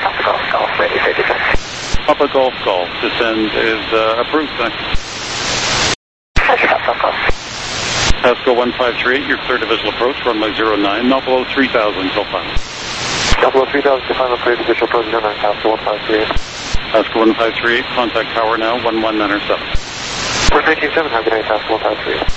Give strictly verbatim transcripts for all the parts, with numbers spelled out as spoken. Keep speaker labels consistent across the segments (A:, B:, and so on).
A: Papa Golf Golf, ready for descent.
B: Papa Golf Golf, descend is uh, approved, thanks.
A: Roger, Papa Golf.
B: Pasco one five three eight, your clear to visual approach, runway zero nine, not below three thousand till final.
A: Not below three thousand to final clear to visual approach, zero nine, Pasco one five three eight.
B: Pasco one five three eight, contact tower now, one one nine seven.
A: We're nineteen seven, have a good night, Pasco one five three eight.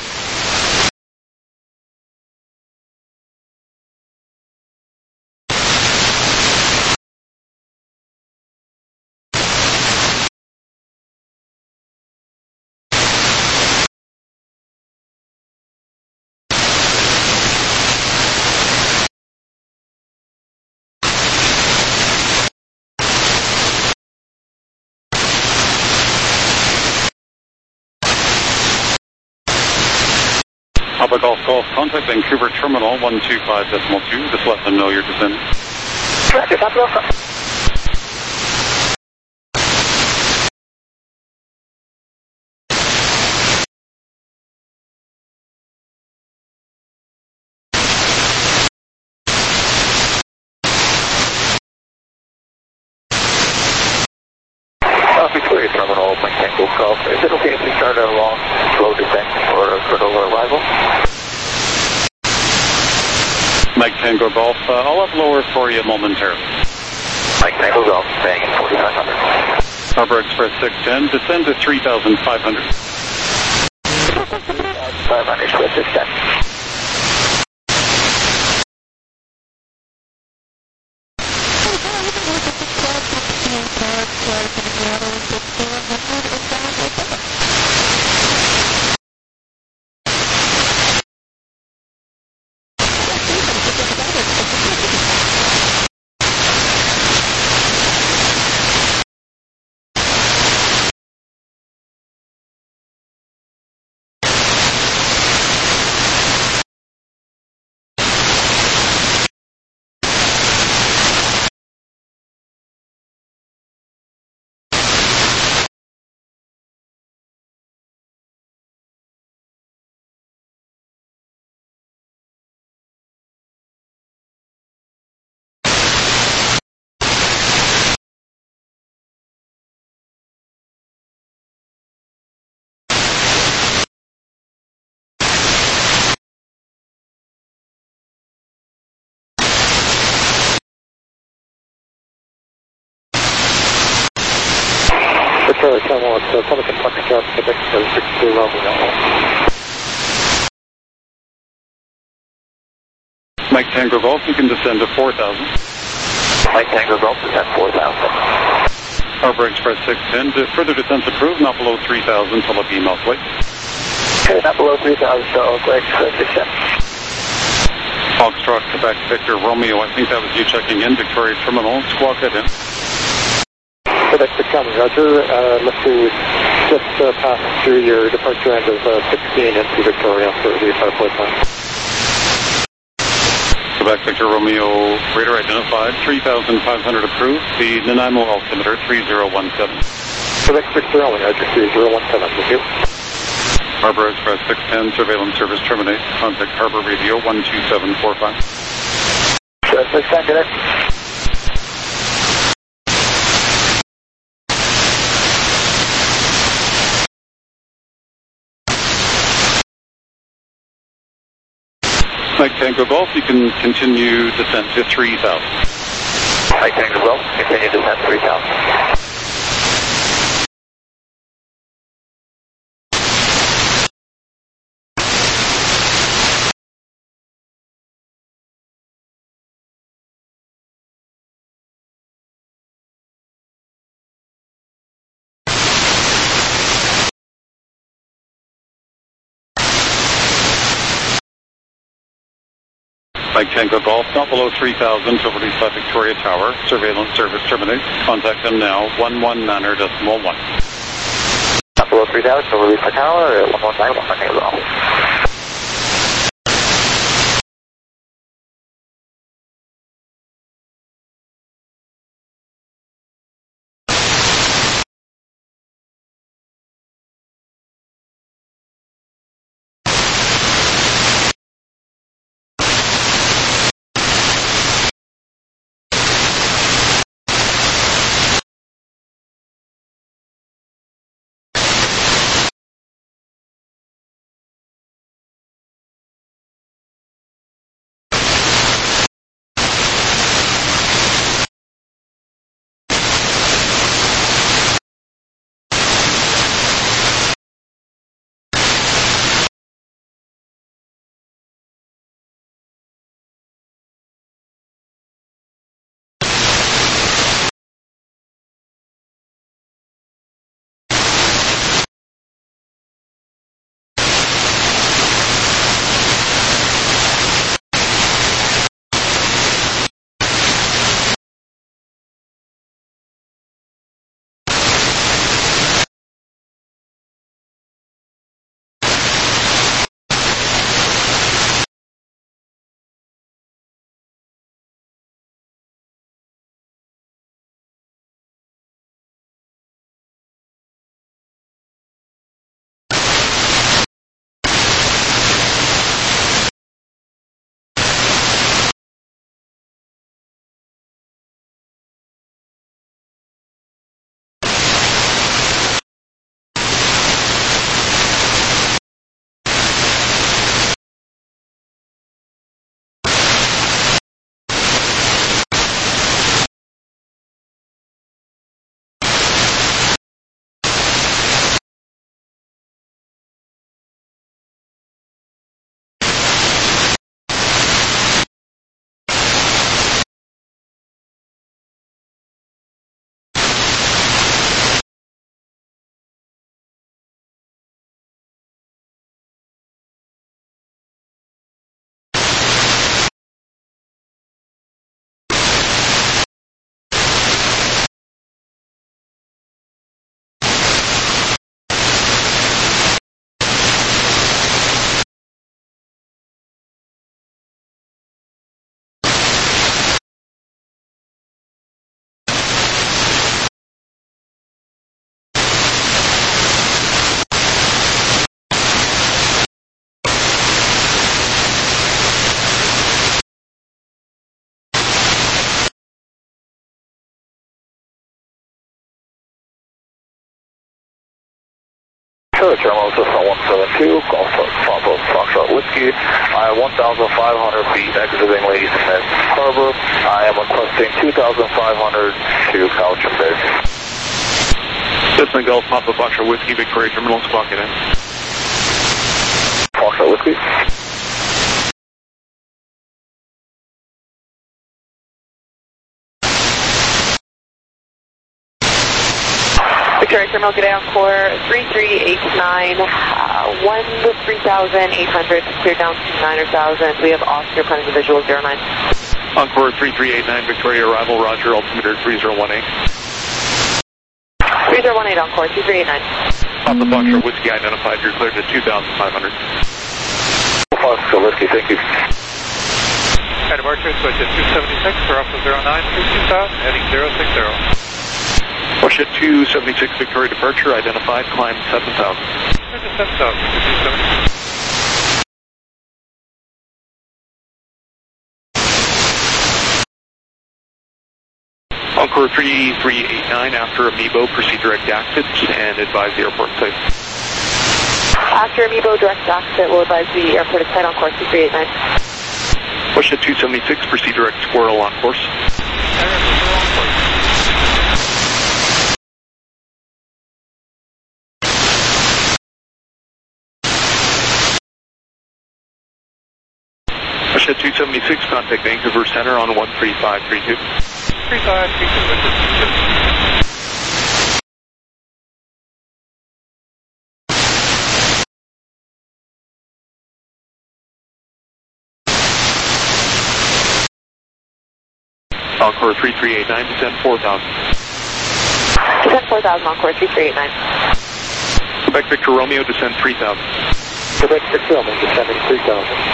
B: Papa Golf Golf, contact Vancouver Terminal one two five decimal two, just let them know you're descending.
A: Roger, Papa Golf Golf. Victoria Terminal, Mike Tango Golf. Is it okay if we start a long, slow descent or a critical arrival?
B: Mike Tango Golf, uh, I'll up lower for you momentarily.
A: Mike Tango Golf, staying at forty-five hundred.
B: Harbor Express six ten, descend to three thousand five hundred.
A: five hundred, Swiss six ten. Victoria Terminal, it's uh, Pelican Parking Job, Quebec, six two Romeo.
B: Mike Tango Golf, you can descend to four thousand.
A: Mike Tango Golf, descent four thousand.
B: Harbor Express six ten, to further descent approved, not below three thousand till a beam out flight.
A: Okay, not below three thousand, so Oakland Express six ten.
B: Foxtrot, Quebec, Victor, Romeo, I think that was you checking in, Victoria Terminal, squawk that in.
A: Quebec six ten, Roger. Uh, let's see, just uh, passed through your departure end of uh, sixteen into Victoria for the airport time.
B: Quebec Victor Romeo, radar identified, three thousand five hundred approved, the Nanaimo altimeter three zero one seven.
A: Quebec six zero, Roger, three zero one seven, thank you.
B: Harbor Express six ten, surveillance service terminate, contact Harbor Radio one two seven four five.
A: Sure, six ten, good night.
B: Mike Tango Golf, you can continue descent to three thousand.
A: Mike Tango Golf, continue descent three thousand.
B: Mike Tango Golf, not below three thousand to release by Victoria Tower. Surveillance service terminate. Contact them now, one one nine decimal one.
A: Not below three thousand, so release by tower, one one nine, one one nine Golf.
C: Sure, terminal system one seven two, Golf Papa Foxtrot Whiskey. I am one thousand five hundred feet exiting Lady Smith Harbor. I am requesting two thousand five hundred to Cowichan Bay.
B: Cessna Golf Papa Foxtrot Whiskey, Victoria Terminal, clock it in.
C: Foxtrot Whiskey.
D: Victoria Terminal, good day, Encore three three eight nine, uh, one three thousand eight hundred, clear down to nine thousand. We have Oscar planning the visual zero nine.
B: Encore three three eight nine, Victoria arrival, Roger, altimeter three zero one eight.
D: three zero one eight, Encore, two three eight nine.
B: Papa Foxtrot Whiskey identified, you're cleared to two thousand five hundred.
C: Foxtrot Whiskey, thank you.
E: At departure, switch at two seventy-six for Alpha zero nine, two two thousand, heading zero six zero.
B: Push at two seventy-six, Victoria departure, identified, climb seven thousand.
E: Clear to seven thousand, two seventy-six.
B: Encore three three eight nine, after Amiibo, proceed direct exit and advise the airport site.
D: After Amiibo, direct exit, we'll advise the airport site on course two three eight nine.
B: Push at two seventy-six, proceed direct Squirrel on course. Push at two seventy-six, contact Vancouver Center on one three five three two.
E: three five three two.
B: Encore three three eight nine, descend four thousand.
D: Descend four thousand, Encore three three eight nine.
B: Quebec Victor Romeo, descend three thousand.
A: Quebec Victor Romeo, descending three thousand.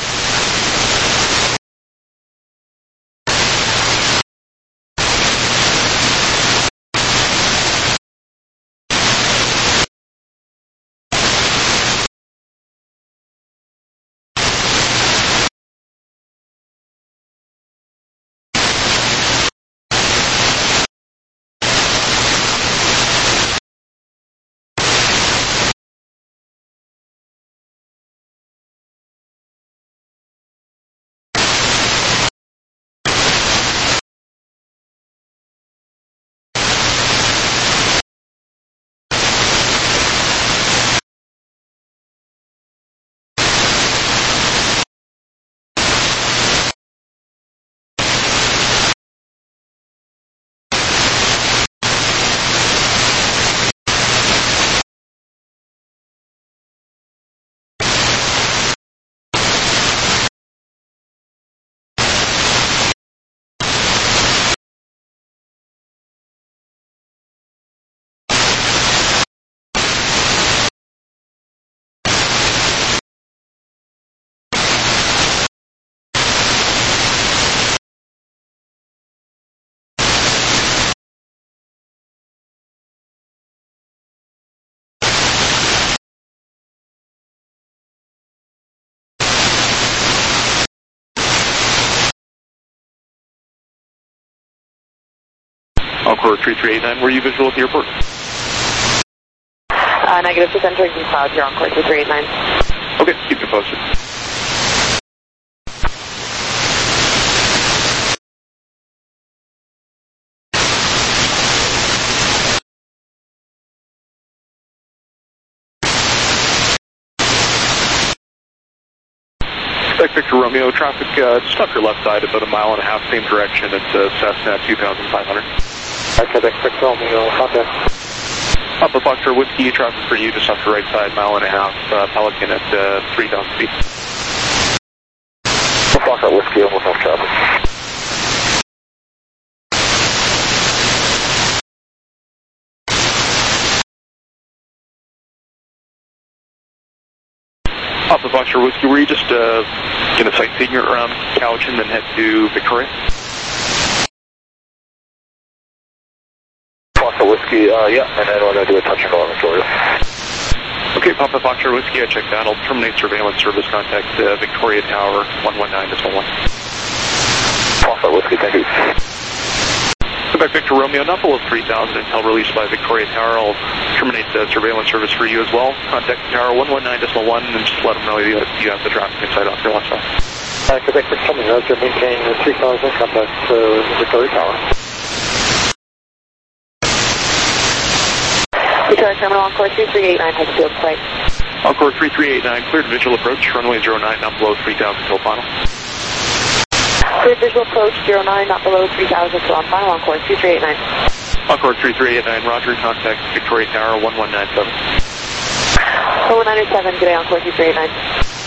B: Encore three three eight nine, were you visual at the airport?
D: Uh, negative, just entering the cloud here, Encore three three eight nine.
B: Okay, keep me posted. Quebec Victor Romeo, traffic uh, just off your left side, about a mile and a half, same direction. It's uh, Cessna two thousand five hundred.
A: Quebec Victor Romeo, contact.
B: Papa Foxtrot Whiskey, traffic for you just off your right side, mile and a half, uh, Pelican at uh, three thousand feet.
C: Foxtrot Whiskey, almost no traffic.
B: Papa Foxtrot Whiskey, were you just uh, going to sightseeing around Cowichan, then head to Victoria?
C: Foxtrot Whiskey, uh, yeah, and then we're going to do a touch and go on Victoria.
B: Okay, Papa Foxtrot Whiskey, I checked that. I'll terminate surveillance service, contact uh, Victoria Tower, one one nine to one one.
C: Foxtrot Whiskey, thank you.
F: Quebec Victor Romeo, not below three thousand until released by Victoria Tower. I'll terminate the surveillance service for you as well. Contact the tower one one nine point one and just let them know you, you have the traffic inside off your left side.
A: Uh, Quebec Victor Romeo, Roger, maintain three thousand, contact uh, Victoria Tower.
D: Victoria Terminal, Encore three three eight nine, has field flight.
F: Encore three three eight nine, cleared visual approach, runway zero nine, not below three thousand till final.
D: Cleared visual approach, zero nine, not below three thousand till on final, Encore three three eight nine.
F: Encore three three eight nine, roger, contact Victoria Tower one one nine seven.
D: one one nine seven, good day, Encore three three eight nine.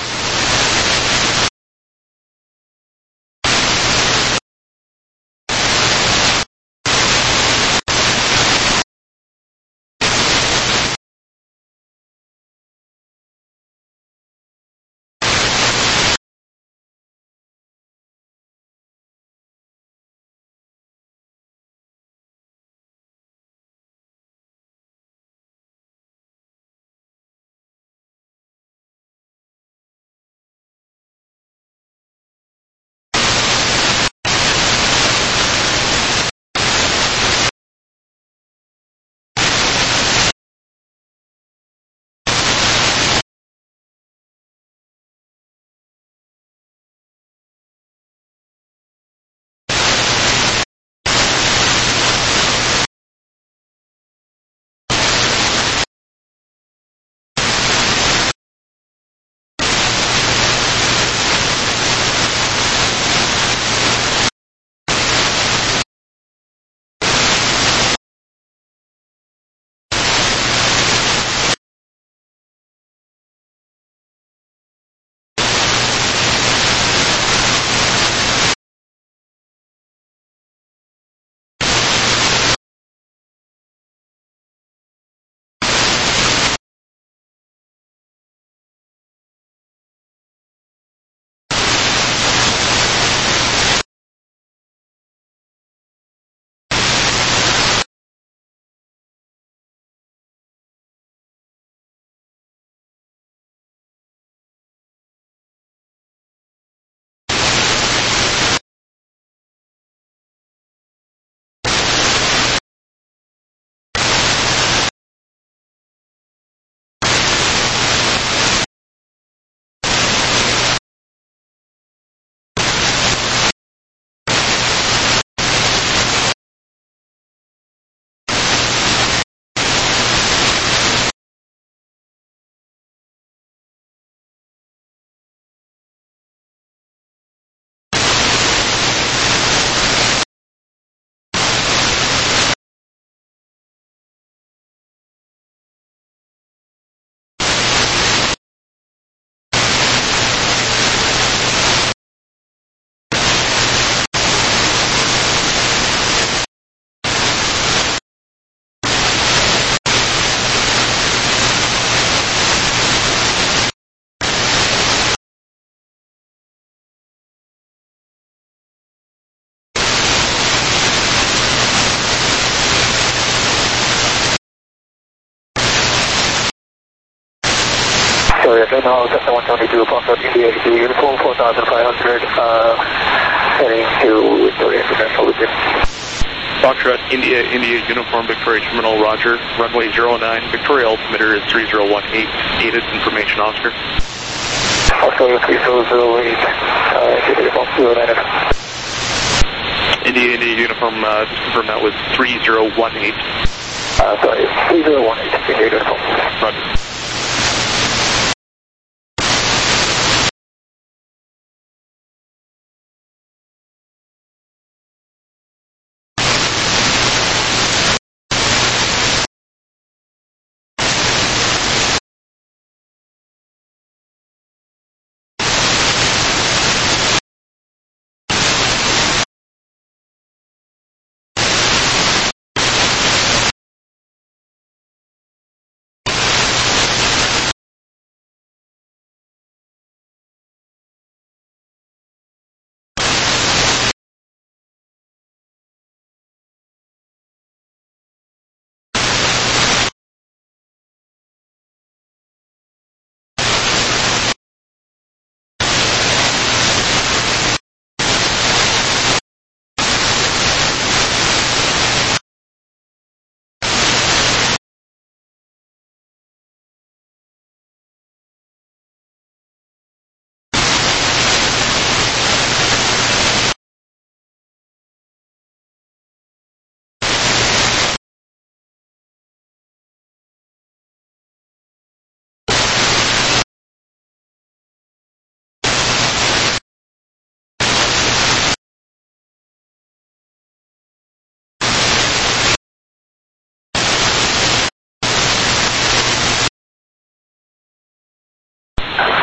A: Sorry, I don't know, Cessna one twenty-two, Foxtrot India, uniform four thousand five hundred, uh, heading to Victoria International with you.
F: Foxtrot India, India, uniform Victoria Terminal, roger, runway zero nine, Victoria altimeter is three zero one eight, aided information Oscar.
A: Oscar three zero zero eight, uh, uniform zero nine.
F: India, India, uniform, uh, just confirm that was three zero one eight.
A: Uh, sorry, three zero one eight, India uniform.
F: Roger.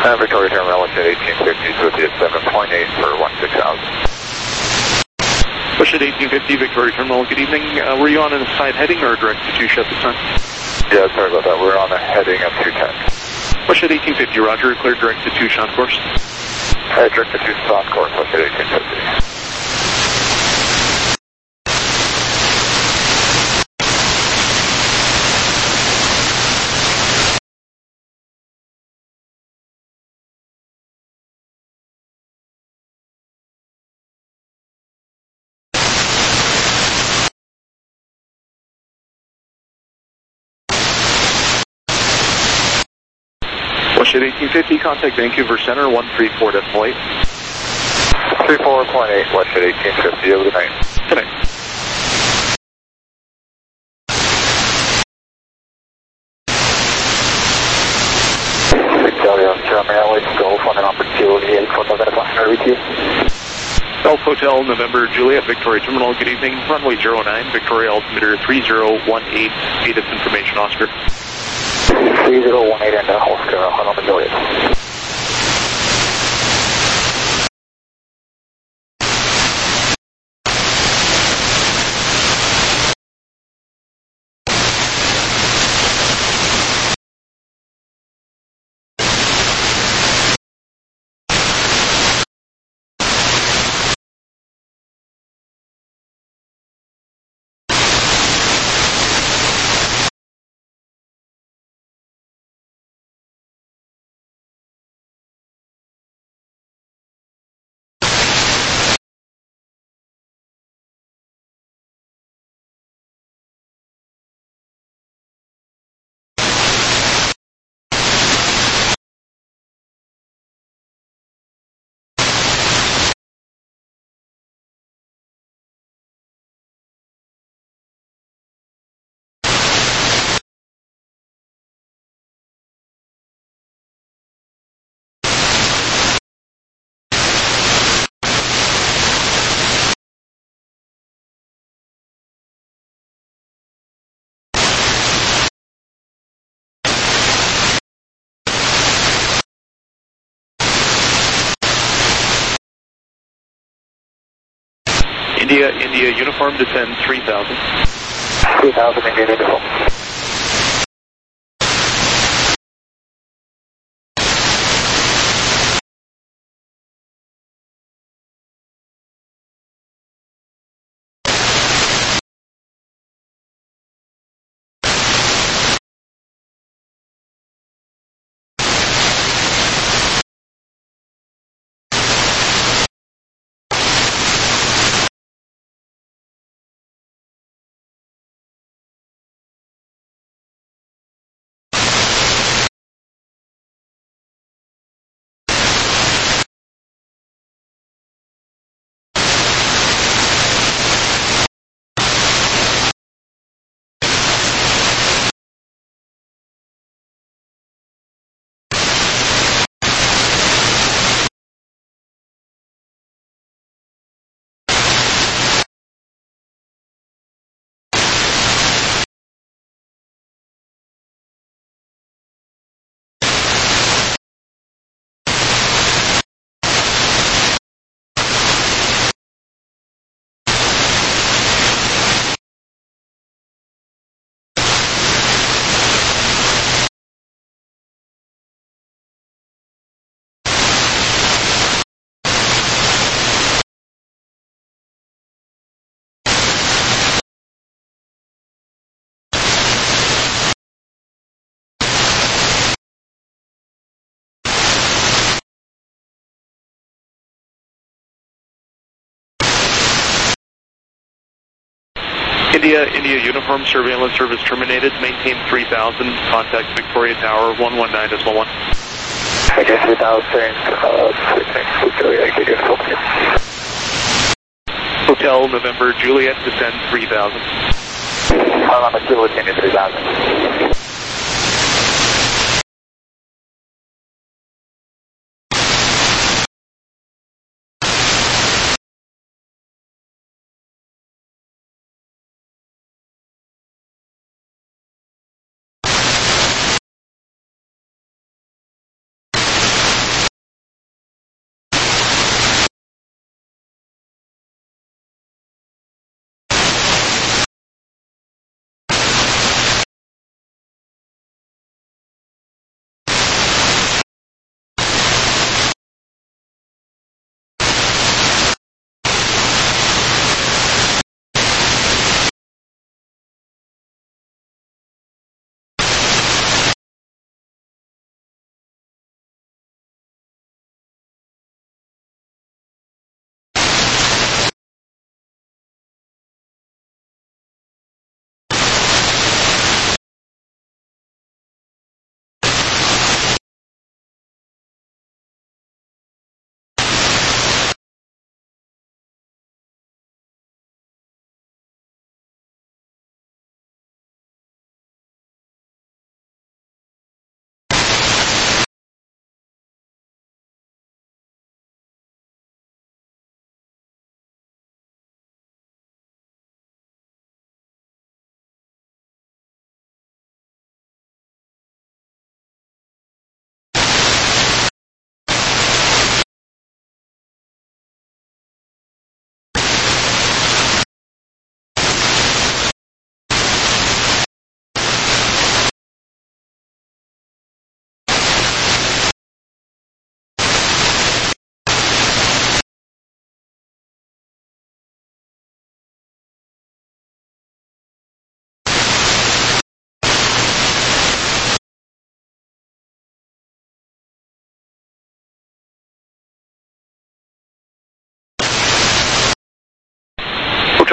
C: Uh, Victoria Terminal, Westjet eighteen fifty, so it's seven point eight for one six thousand.
F: Westjet eighteen fifty, Victoria Terminal, good evening. Uh, were you on a side heading or direct to Touche at this time?
C: Yeah, sorry about that. We're on a heading of two ten.
F: Westjet eighteen fifty, roger, cleared direct to Touche on course.
C: Uh, direct to Touche on course, Westjet eighteen fifty.
F: Westjet eighteen fifty, contact Vancouver Center, one three four decimal eight.
C: three four point eight, Westjet eighteen fifty, have a good night.
F: Good night.
C: Victoria Terminal Airways, Golf on an opportunity, and Fort Lauderdale, I'll reach you.
F: Golf Hotel, November, Juliet, Victoria Terminal, good evening. Runway zero nine, Victoria altimeter three zero one eight, ATIS information, Oscar.
C: three zero one eight and uh, Oscar, on the Juliet.
F: India, India, uniform, descend three thousand.
C: three thousand, India, uniform.
F: India, India, uniform, surveillance service terminated, maintain three thousand, contact Victoria Tower, one one nine decimal one.
C: I guess without saying, uh, Victoria, I guess.
F: Hotel, November, Juliet, descend three thousand.
C: I'm still attending three thousand.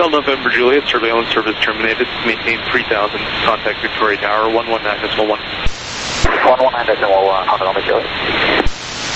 F: Hotel November Juliet, surveillance service terminated. Maintain three thousand. Contact Victoria Tower, one one nine decimal one.
C: one one nine decimal one, Hotel November Juliet.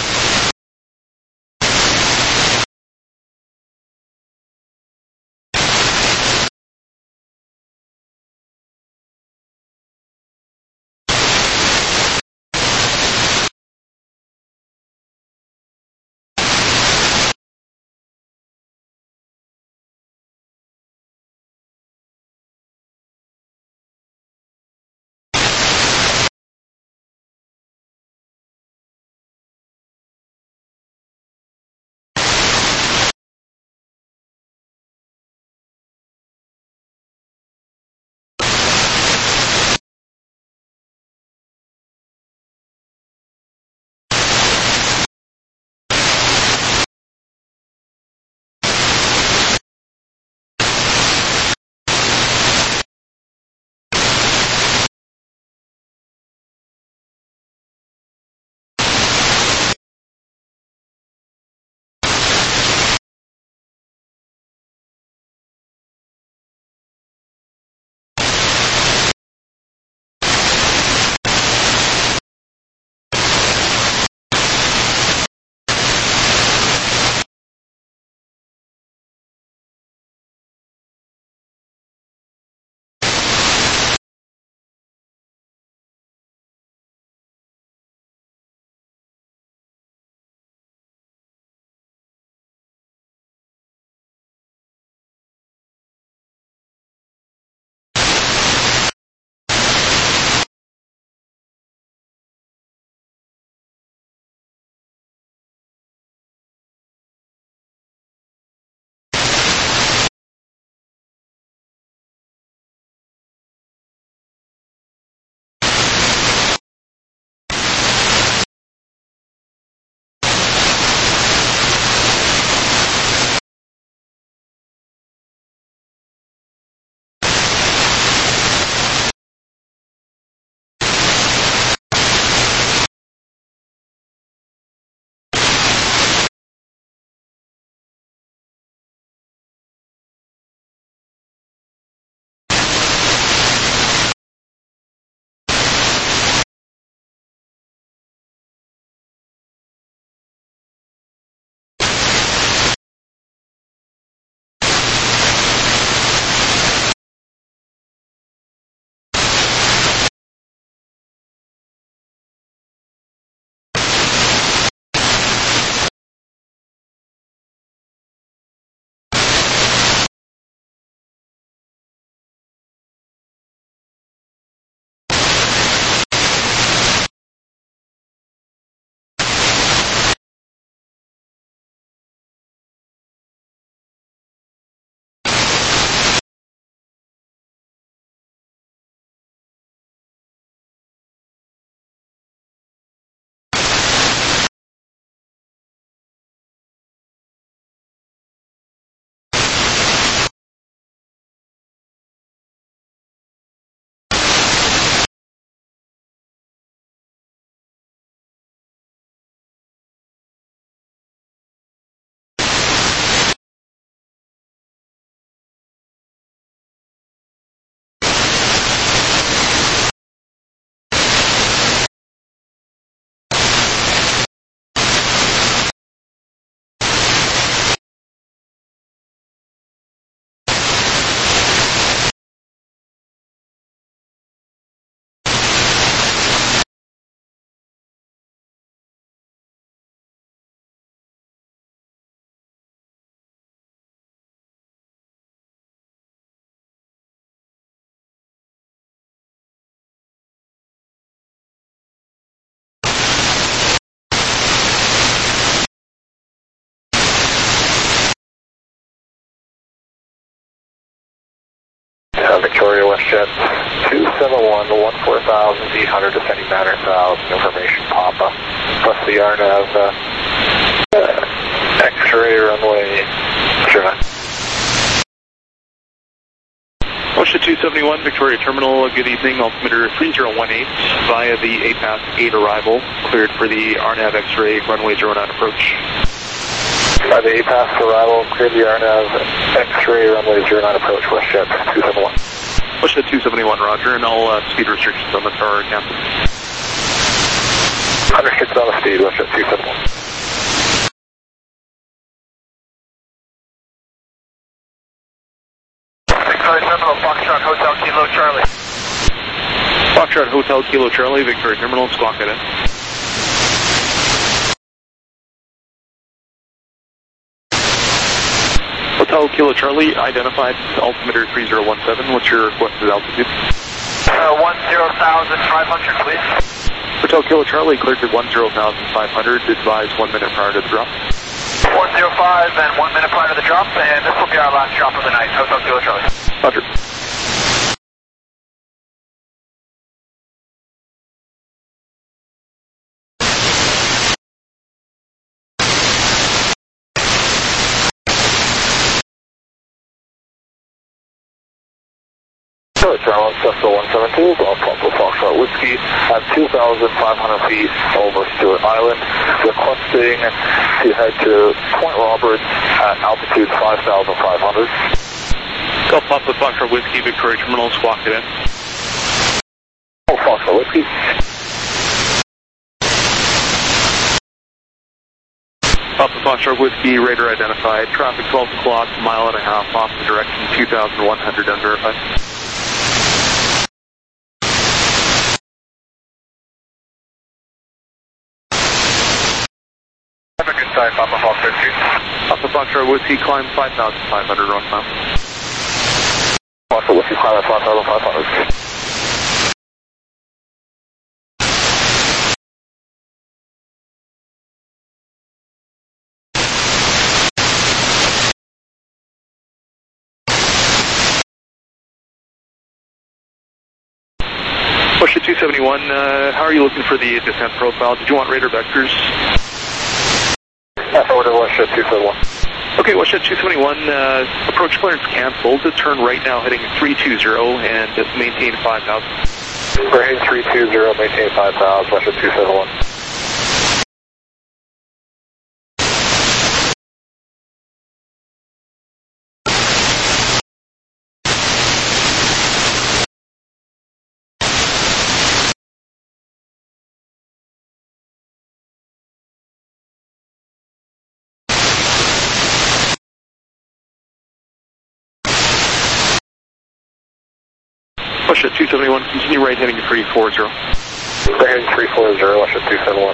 C: Uh, Victoria WestJet two seven one, one four thousand, eight hundred, descending nine hundred thousand, information Papa, plus the R N A V, uh, uh, X-ray runway, sure.
F: Ocean two seventy-one, Victoria Terminal, good evening, altimeter three zero one eight, via the A PAS eight arrival, cleared for the R N A V X-ray runway zero nine approach.
C: Uh, the pass for arrival, clear the R Nav, X-ray, runway zero nine approach, WestJet two seventy-one.
F: WestJet two seventy-one, roger, and all uh, speed restrictions on the tower, Captain.
C: one hundred six on the speed, WestJet two seventy-one. Victoria Terminal, Foxtrot Hotel Kilo Charlie.
F: Foxtrot Hotel Kilo Charlie, Victoria Terminal, squawk it in. Hotel Kilo Charlie, identified altimeter three zero one seven. What's your requested altitude?
C: Uh, one zero thousand five hundred, please.
F: Hotel Kilo Charlie, cleared to one zero thousand five hundred. Advise one minute prior to the drop.
C: one zero five and one minute prior to the drop, and this will be our last drop of the night. Hotel Kilo Charlie.
F: Roger.
C: Charlie, Cessna one seven two, Golf Papa Foxtrot Whiskey at two thousand five hundred feet over Stewart Island, requesting to head to Point Roberts at altitude five thousand five hundred.
F: Golf Papa Foxtrot Whiskey, Victoria Terminal, squawk it in.
C: Golf Foxtrot Whiskey.
F: Papa Foxtrot Whiskey, radar identified, traffic twelve o'clock, mile and a half off the direction, two thousand one hundred unverified.
C: Have a good time, Papa Foxtrot Whiskey.
F: Papa Foxtrot Whiskey, climb five thousand five hundred north mile.
C: Foxtrot Whiskey, climb at five thousand five hundred.
F: WestJet two seventy-one, uh, how are you looking for the descent profile? Did you want radar vectors?
C: Yeah, forward to WestJet two seventy-one.
F: Okay, WestJet two seventy-one, uh, approach clearance canceled. Turn right now heading three two zero and maintain five thousand.
C: We're heading three two zero, maintain five thousand, WestJet two seventy-one.
F: WestJet two seventy-one, continue right heading to three four zero.
C: We're heading three four zero, WestJet two seventy-one.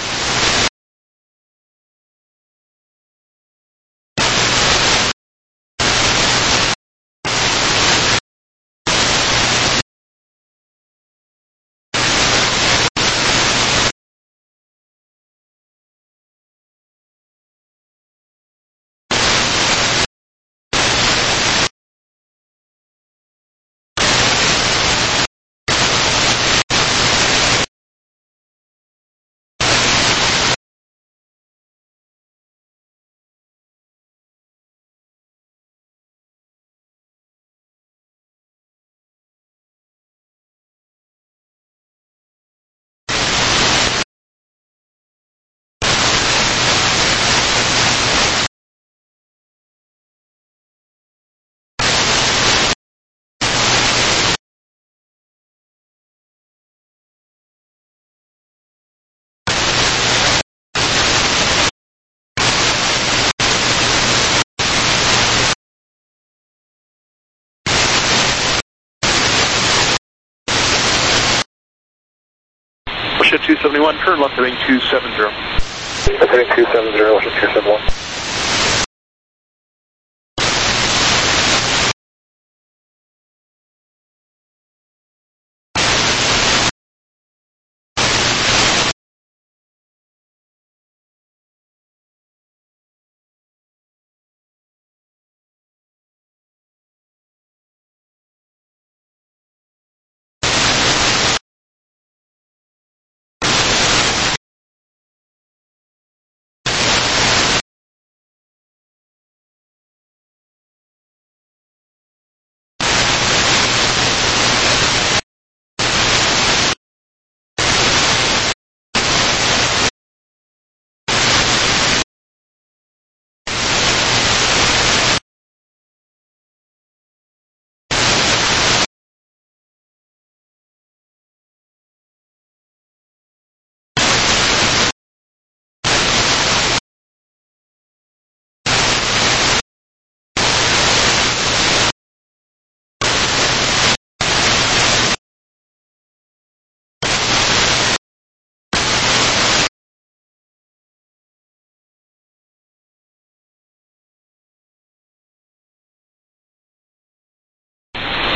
F: WestJet two seventy-one, turn left heading two seven zero.
C: Heading two seven zero, WestJet two seventy-one.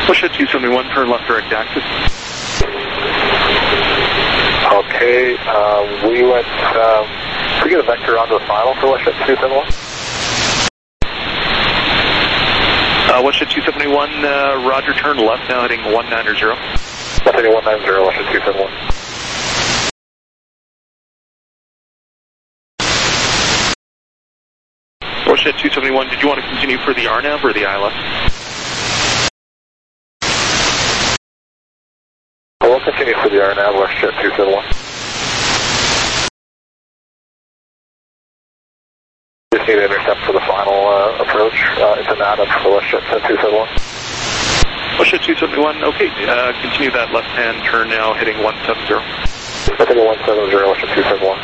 F: Westjet two seventy-one, turn left direct axis.
C: Okay, um, we went, um, can we get a vector onto the final for Westjet two seventy-one?
F: Uh, Westjet two seventy-one, uh, roger, turn left now heading one nine zero.
C: Left heading one nine zero, Westjet two seventy-one.
F: Westjet two seventy-one, did you want to continue for the R NAV or the I L S?
C: We'll continue for the R NAV, Westjet two seventy-one. Just need to intercept for the final uh, approach. Uh, it's an add-up for Westjet two seventy-one.
F: Westjet two seventy-one, okay, uh, continue that left-hand turn now, heading one seven zero.
C: Heading one seven zero, Westjet two seventy-one.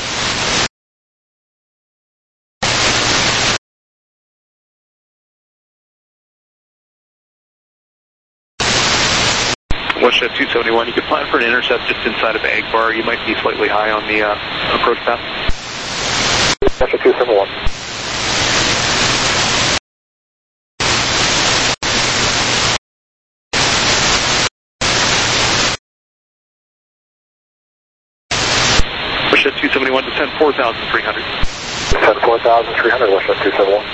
F: Westjet two seventy-one, you can plan for an intercept just inside of Ag Bar. You might be slightly high on the uh, approach path.
C: Westjet two seventy-one.
F: Westjet two seventy-one, descend four thousand three hundred.
C: Descend four thousand three hundred, Westjet two seventy-one.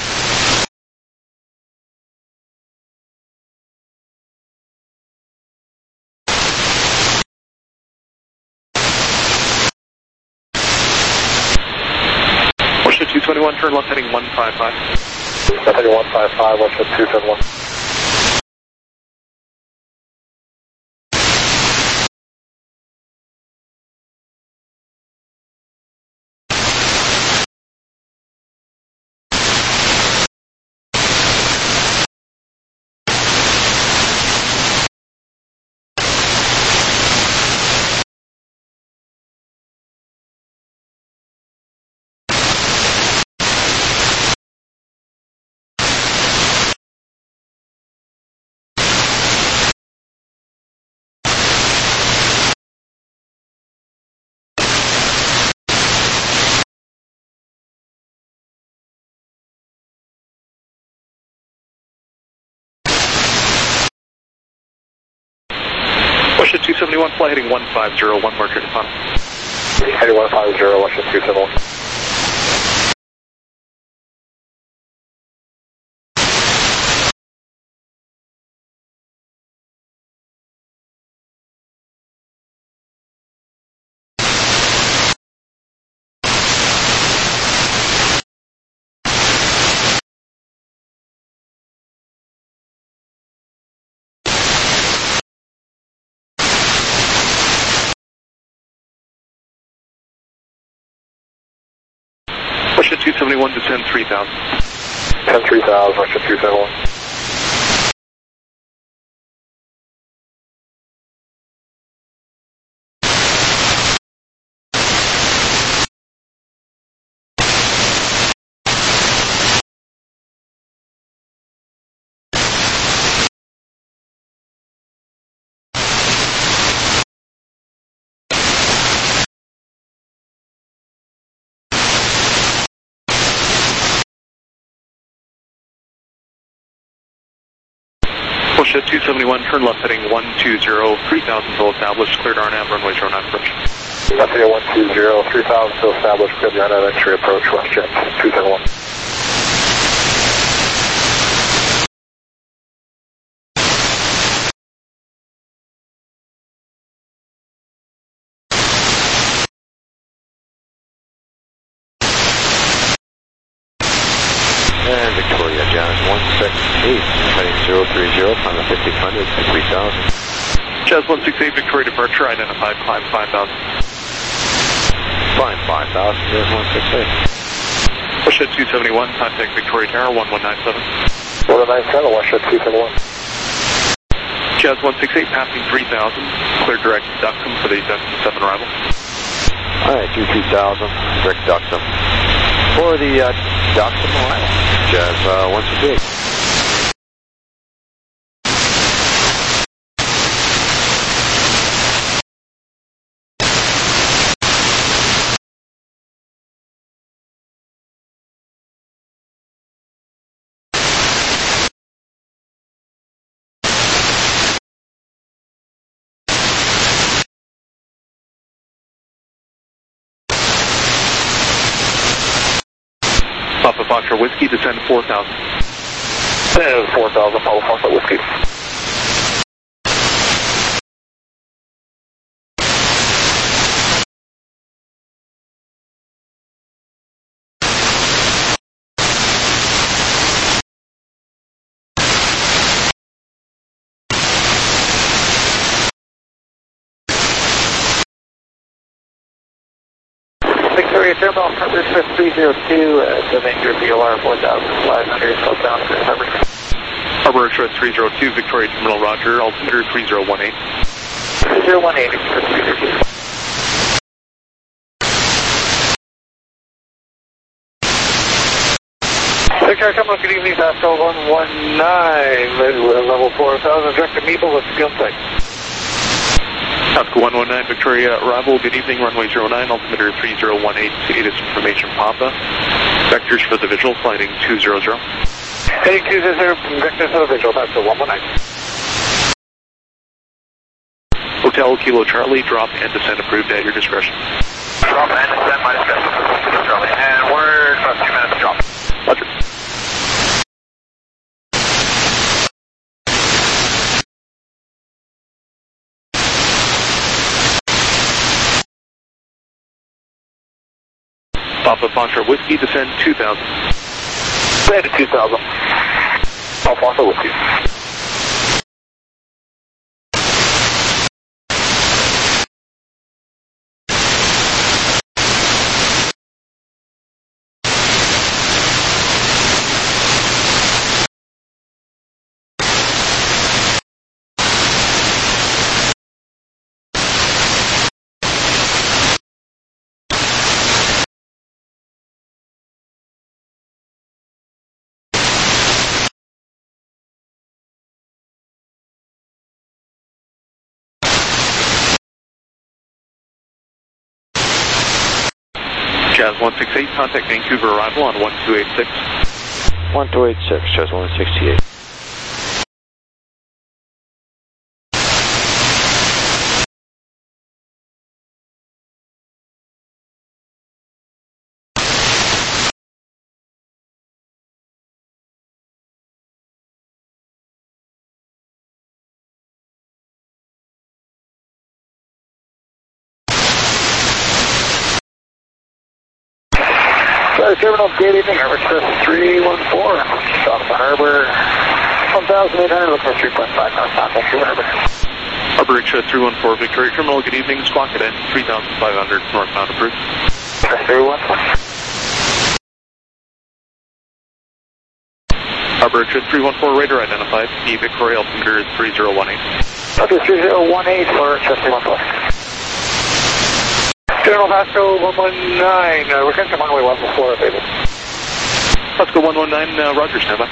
F: Westjet two seventy-one, turn left heading one five five.
C: Left heading one five five, Westjet two seventy-one.
F: Westjet two seventy-one, fly heading one five zero, one more turn final.
C: Heading one five zero, Westjet two seventy-one.
F: Westjet two seventy-one, descend three thousand.
C: Descend three thousand, Westjet two seventy-one.
F: Westjet two seventy-one, turn left heading one two zero, three thousand full established, cleared R NAV, runway zero nine approach.
C: Left heading one two zero, three thousand to establish, cleared the R NAV entry approach, Westjet two seventy-one.
G: And Victoria, Jazz one six eight, heading zero three zero, climb the fifteen hundred, three thousand.
F: Jazz one six eight, Victoria departure, identified, climb five thousand.
G: Climb five thousand, Jazz one six eight.
F: Westjet two seventy-one, contact Victoria Tower, one one nine seven.
C: one one nine seven, Westjet two seventy-one.
F: Jazz one six eight, passing three thousand, clear direct Duxham for the Destin seven arrival.
G: Alright, two three thousand, direct Duxham. For the uh, Duxham arrival, Jazz uh, one six eight.
F: Foxtrot Whiskey, descend four thousand.
C: Descend four thousand, Papa Foxtrot Whiskey.
A: Victoria Terminal, Richmond three zero two, uh, the Vancouver V L R four thousand five hundred, slow down to Harbor.
F: Harbor Express three zero two, Victoria Terminal, Roger, altimeter three zero one eight.
A: three zero one eight, Express three zero two. Victoria Terminal, good evening, Pascal one one nine, level four thousand, direct to Meeple with skill site.
F: Pascal one one nine, Victoria arrival, good evening, runway zero nine, altimeter three zero one eight, status information Papa. Vectors for the visual, sliding two zero zero.
A: Heading two zero zero, vectors for the visual, Pascal one one nine.
F: Hotel Kilo Charlie, drop and descend approved at your discretion.
C: Drop and descend, my discretion. Charlie. And we're about two minutes to drop.
F: Roger. Papa Foxtrot Whiskey, descend two thousand.
C: Descend two thousand. Papa Foxtrot Whiskey. Jazz one six eight, contact Vancouver arrival on one two eight six.
G: one two eight six, Jazz one sixty-eight.
A: Terminal, good evening, Harbor Express three one four, south of the Harbor, one thousand eight hundred, looking for three point five knots, south Vancouver Harbor.
F: Harbor Express three one four, Victoria Terminal, good evening, squawk it in, three thousand five hundred, northbound approved.
A: three one four.
F: Harbor Express three one four, radar identified, the Victoria altimeter is three zero one eight.
A: Okay, three zero one eight for Express three one four. General Pasco one one nine, uh, we're going to runway one one four, available.
F: Pasco one one nine, uh, Roger, standby.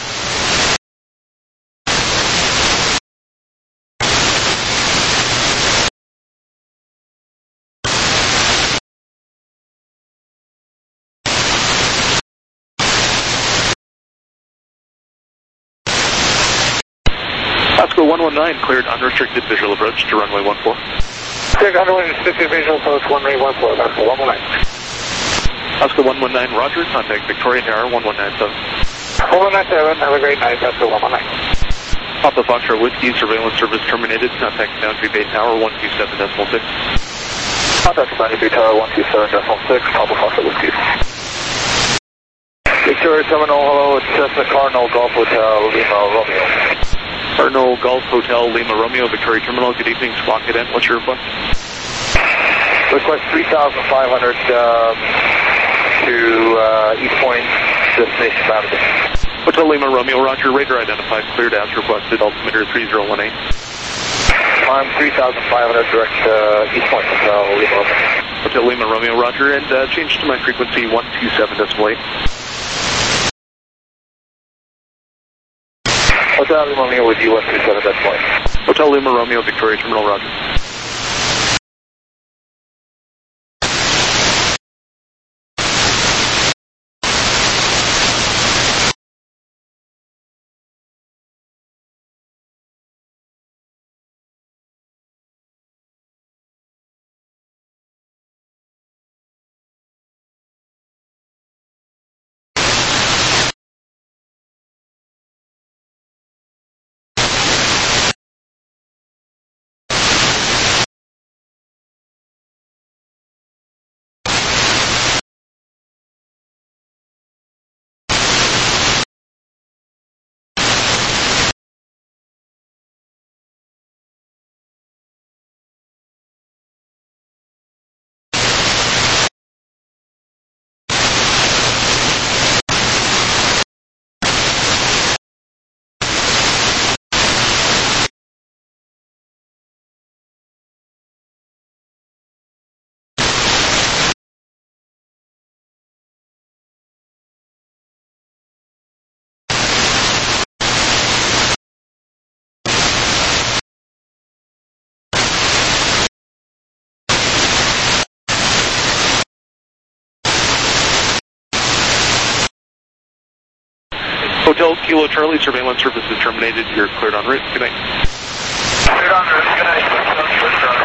F: Pasco one one nine, cleared unrestricted visual approach to runway one four.
A: Cleared unrestricted visual approach, runway one four, Pasco one one nine.
F: Pasco one one nine, Roger, contact Victoria Tower one one nine seven.
A: one one nine seven, have a great night, Pasco one one nine.
F: Papa Foxtrot Whiskey, surveillance service terminated, contact Boundary Bay Tower one two seven decimal six.
C: Contact Boundary Bay Tower one two seven decimal six, Papa Foxtrot Whiskey. Victoria Terminal, hello, it's Cessna Cardinal Golf Hotel, Lima Romeo.
F: Cardinal Golf Hotel, Lima Romeo, Victoria Terminal, good evening, squawk it in, what's your request?
C: Request three thousand five hundred um, to uh, East Point, destination Boundary.
F: Hotel Lima Romeo, Roger, radar identified, cleared as requested, altimeter three zero one eight.
C: I'm three thousand five hundred direct uh, East Point, Hotel Lima Romeo.
F: Hotel Lima Romeo, Roger, and uh, change to my frequency one two seven decimal eight.
C: Hotel Lima Romeo with you one two seven decimal eight.
F: Hotel Lima Romeo, Victoria Terminal, Roger. Hotel Kilo Charlie, surveillance service is terminated. You're cleared en route. Good night.
C: Cleared en route. Good night.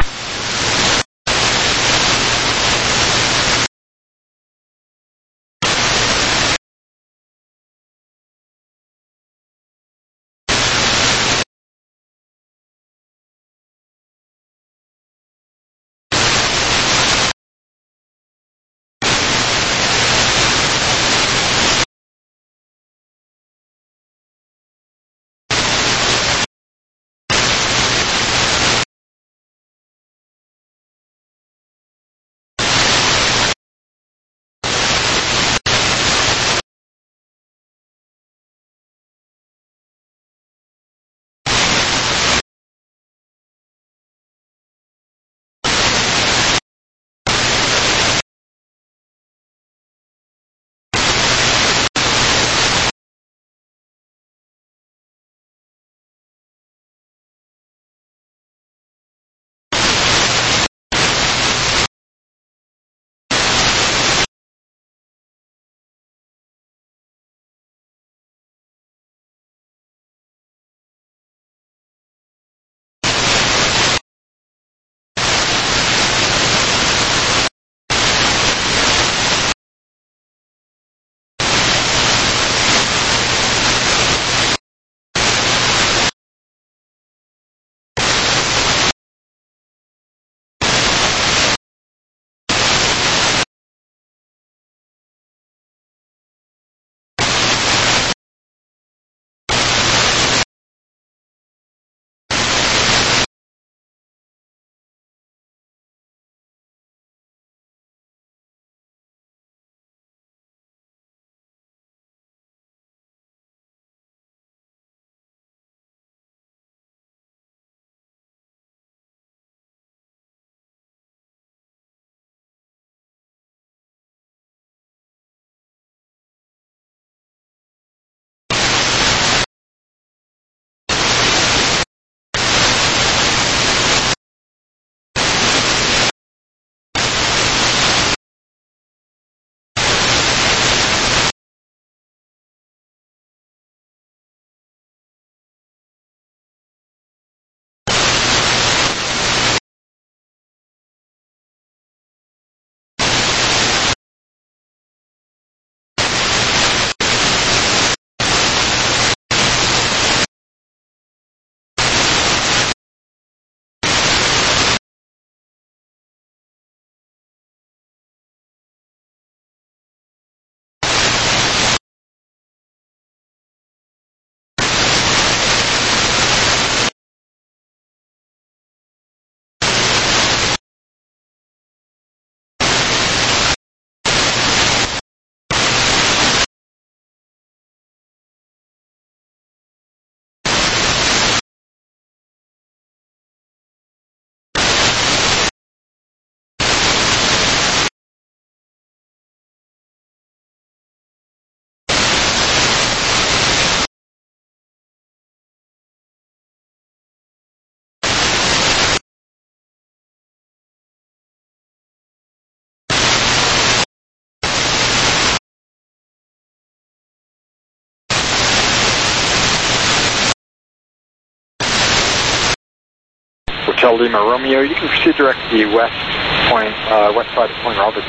A: Hotel Lima Romeo, you can proceed direct to the west point, uh, west side of Point Roberts.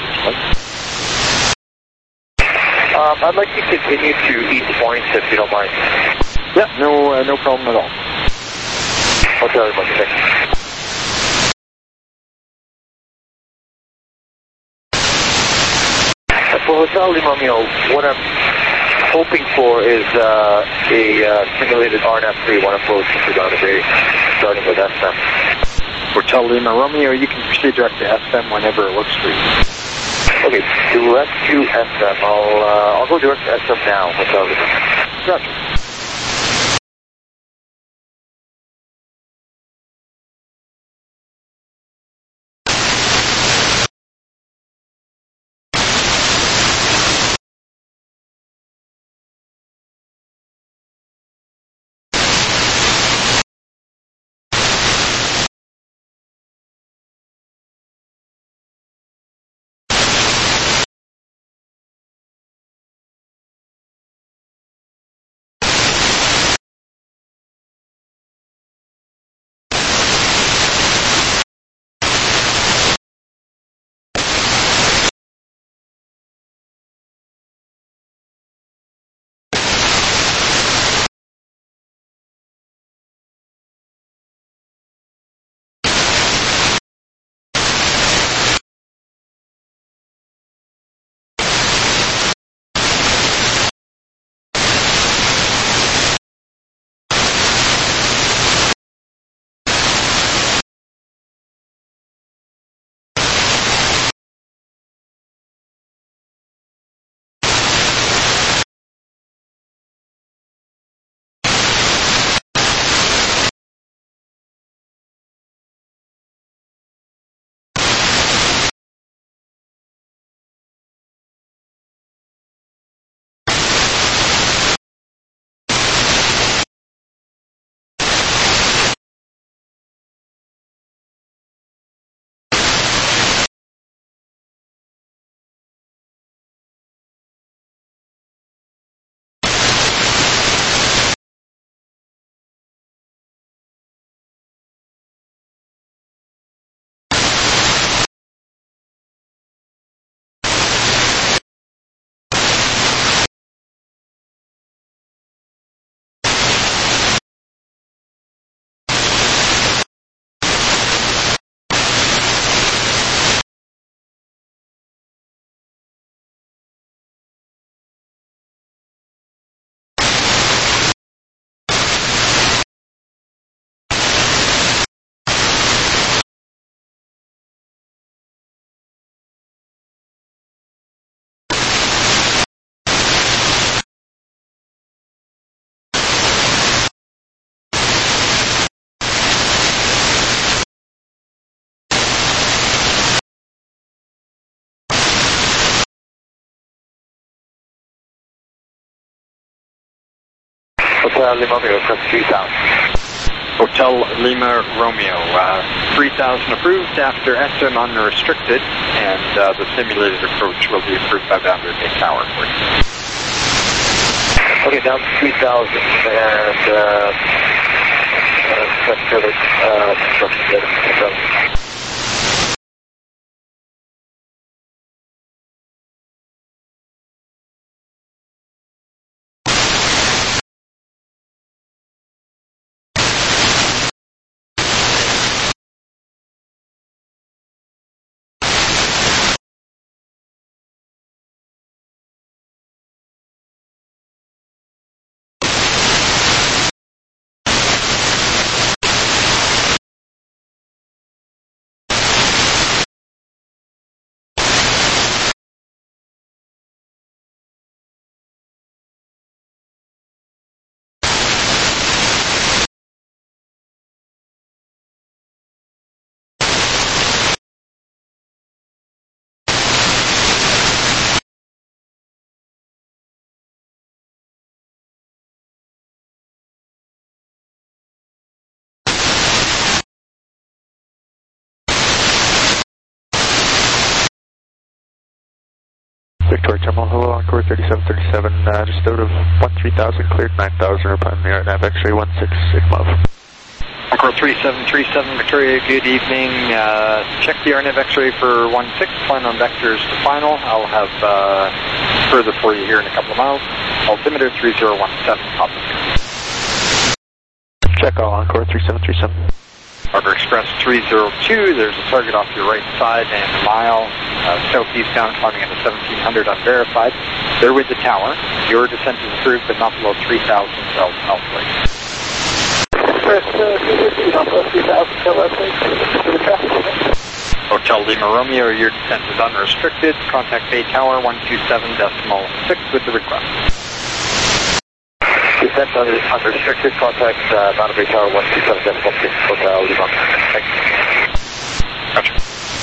C: Um, I'd like to continue to East Point if you don't mind.
A: Yeah, no, uh, no problem at all.
C: Hotel Lima, thank you. For Hotel Lima Romeo, what I'm hoping for is uh, a uh, simulated R N F three one approach to Donna Bay, starting with S M.
A: Hotel Lima Romeo, you can proceed direct to S M whenever it looks for you.
C: Okay, direct to S M. I'll, uh, I'll go direct to S M now. Hotel Lima.
A: Gotcha.
C: Hotel Lima Romeo, request three thousand.
H: Hotel Lima Romeo, uh, three thousand approved after S M unrestricted, and uh, the simulated approach will be approved by Boundary Bay Tower.
C: Okay, down to three thousand, and uh, uh, further uh, construction.
F: Victoria Terminal, hello, Encore thirty-seven thirty-seven, uh, just out of one three thousand, cleared nine thousand, upon the AirNav X-ray one six Sigma.
H: Encore three seven three seven, Victoria, good evening. Uh, check the AirNav X-ray for one six, plan on vectors to final. I'll have uh, further for you here in a couple of miles. Altimeter three zero one seven, Papa.
F: Check all, Encore three seven three seven.
H: Harbor Express three zero two, there's a target off your right side and a mile uh, southeastbound climbing into seventeen hundred unverified. They're with the tower. Your descent is approved, but not below three thousand south southward. Hotel Lima Romeo, your descent is unrestricted. Contact Bay Tower one two seven decimal six with the request.
C: Descent under, unrestricted, contact uh, Boundary Bay Tower one two seven decimal six, Hotel Lima. Thanks.
H: Gotcha.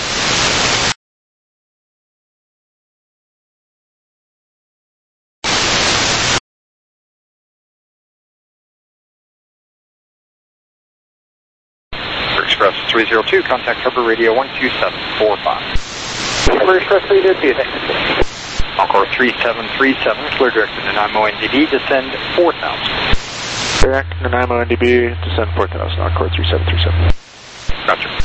H: Express three zero two, contact Harbor Radio one two seven four five.
C: Harbor Express three zero two, thanks.
H: Encore three seven three seven, clear direct to Nanaimo N D B, descend four thousand.
F: Direct Nanaimo N D B, descend four thousand, Encore three seven three seven.
H: Gotcha.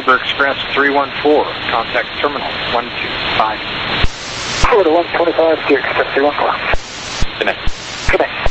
H: River Express three one four, contact terminal one two five.
A: Florida one twenty-five, Gear Express three one four.
H: Good night.
A: Good night.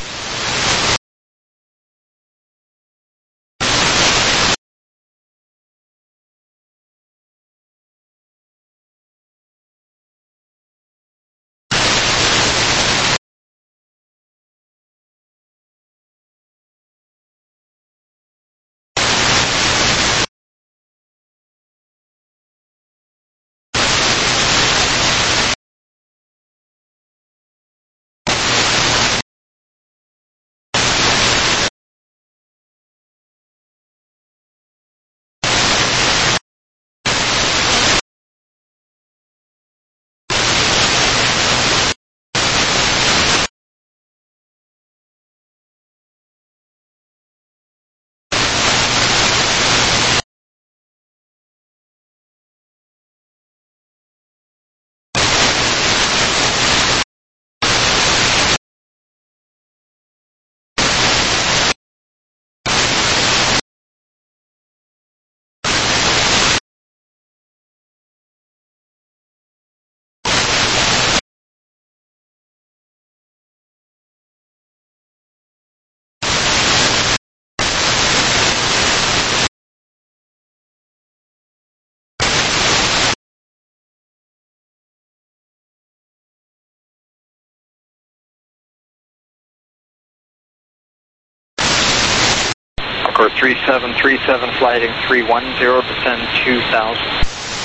H: Encore three seven three seven, flighting three one zero, descend two thousand.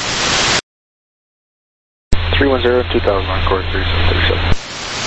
G: three one zero, two thousand, Encore three seven three seven.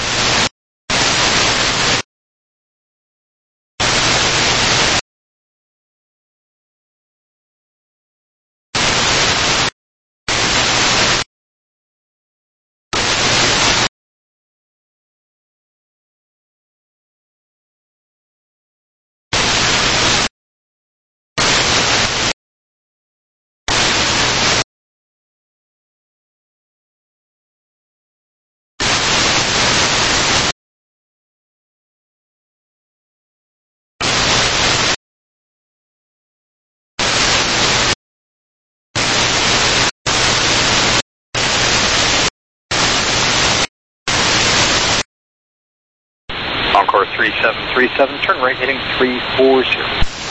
H: Encore three seven three seven, turn right heading three four zero.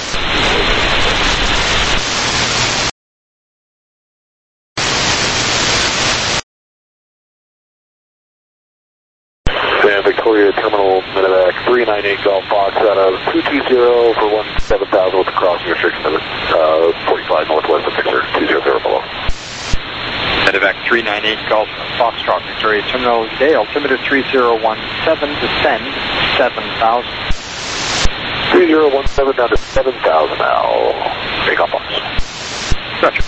C: San Victoria Terminal, Medevac three nine eight Golf Fox out of two two zero for one seven thousand with the crossing restriction of uh, forty-five northwest of Victor two zero zero below.
H: Medevac three nine eight Golf Foxtrot, Victoria Terminal today, altimeter three zero one seven, descend seven thousand.
C: three zero one seven down to seven thousand now. Take off box.
H: Gotcha.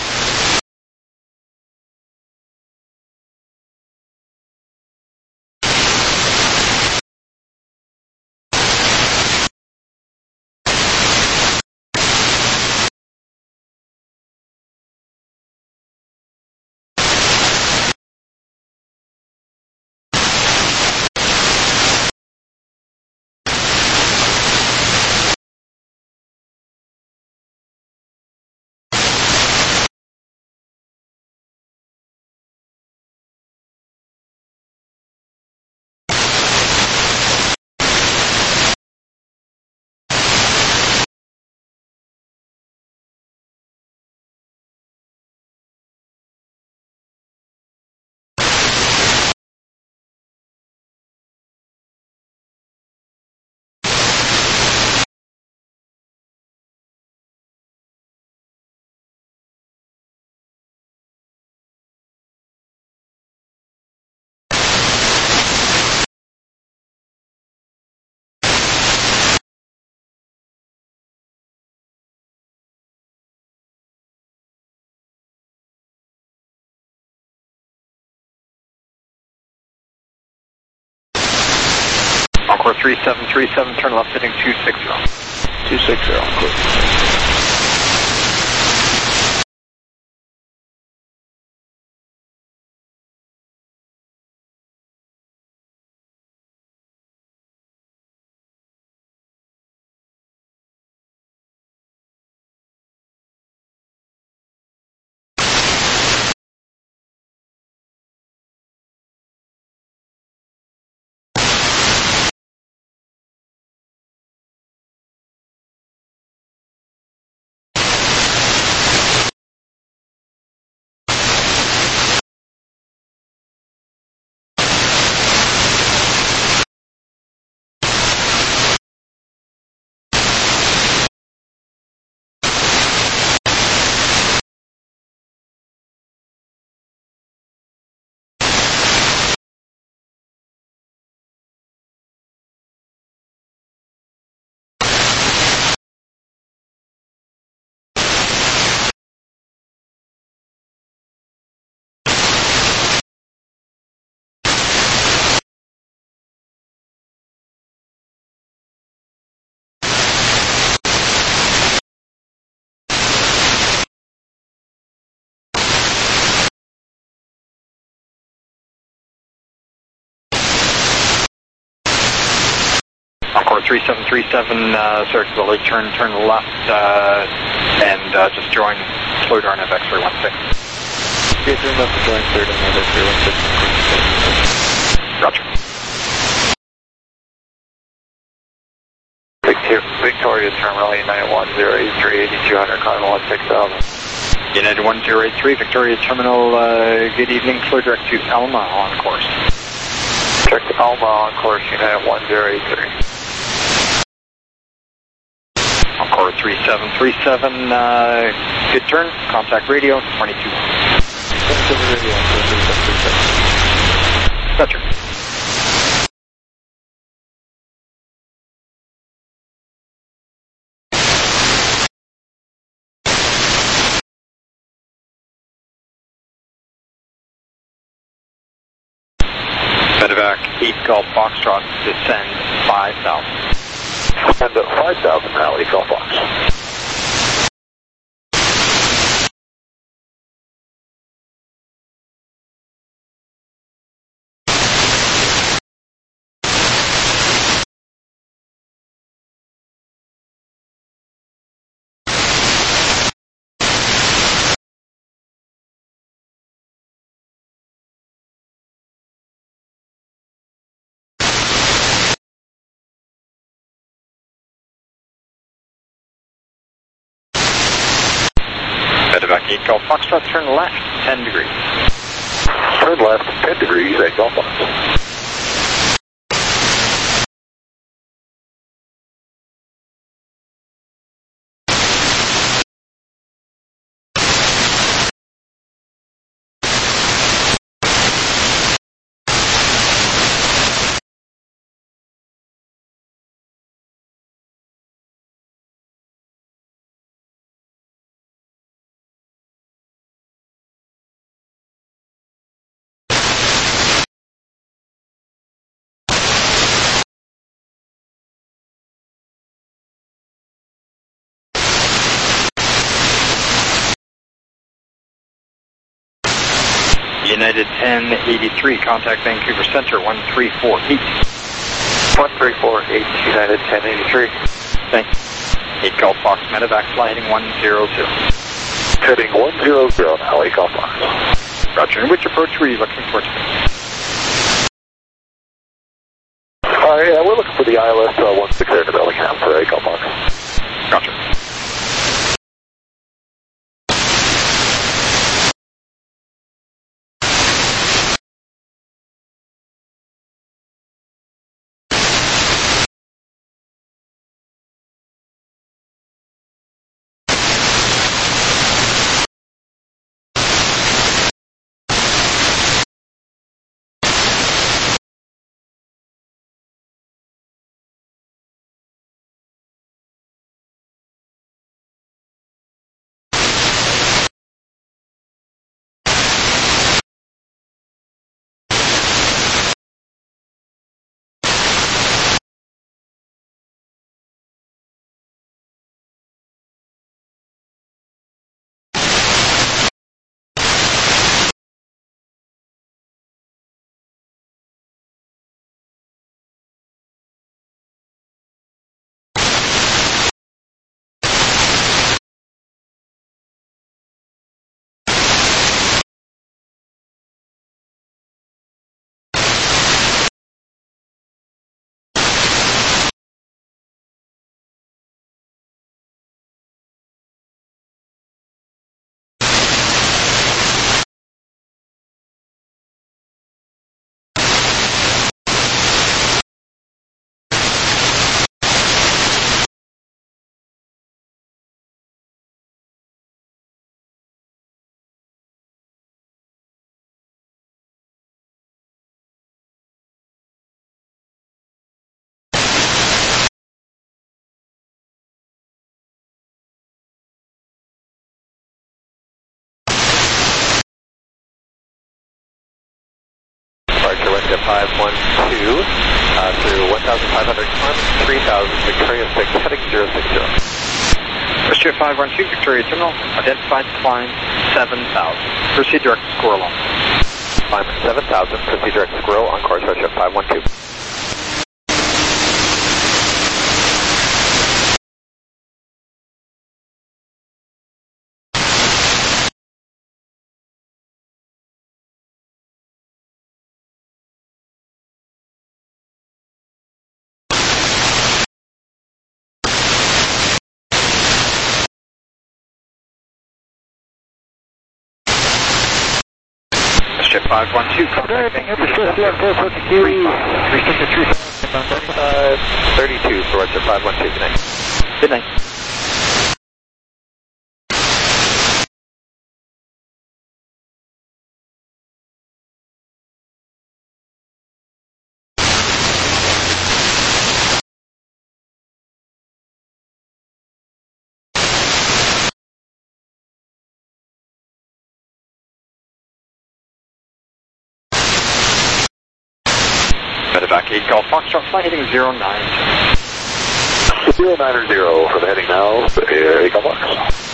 H: Encore three seven three seven, turn left heading two six zero.
G: two six zero, Encore.
H: three seven three seven, uh, circle the turn, turn left, uh, and uh, just join Floyd R N F X-ray one six.
G: Okay, turn left to join third and another three one six.
H: Roger.
C: Victoria Terminal United one zero eight three, eighty-two hundred, climb one six thousand.
H: United one zero eight three, Victoria Terminal, uh, good evening, flow direct to Alma on course.
C: Direct to Alma on course, United one zero eight three.
H: Encore three seven three seven, uh, good turn, contact radio, twenty-two. Roger. Medevac eight Golf Foxtrot, descend five thousand.
C: Descend at five thousand now, eight Golf Fox.
H: Medevac eight Golf Foxtrot, turn left, ten degrees.
C: Turn left, ten degrees, eight Golf Fox.
H: United ten eighty-three, contact Vancouver Center, one three four eight.
C: one three four eight, United ten eighty-three.
H: Thanks. eight Golf Fox, Medevac, sliding one zero zero.
C: Heading one zero zero now, eight Golf Fox.
H: Roger, and which approach were you looking for today?
C: Uh, yeah, we're looking for the I L S uh, one six zero to Bellingham for eight Golf Fox.
H: Roger.
G: five one two uh, through one thousand five hundred climb, three thousand, Victoria six, heading zero six zero.
H: Russia five one two, Victoria Terminal, identified climb seven thousand. Proceed direct to Squirrel on.
G: Climb seven thousand, proceed direct to Squirrel on course Russia five one two.
H: Jet five one two, contacting
G: thirty-two for Jet five one two, good night.
H: Good night. Medevac eight Golf Foxtrot, flight heading zero nine.
C: zero nine or zero for the heading now, eight Golf Fox.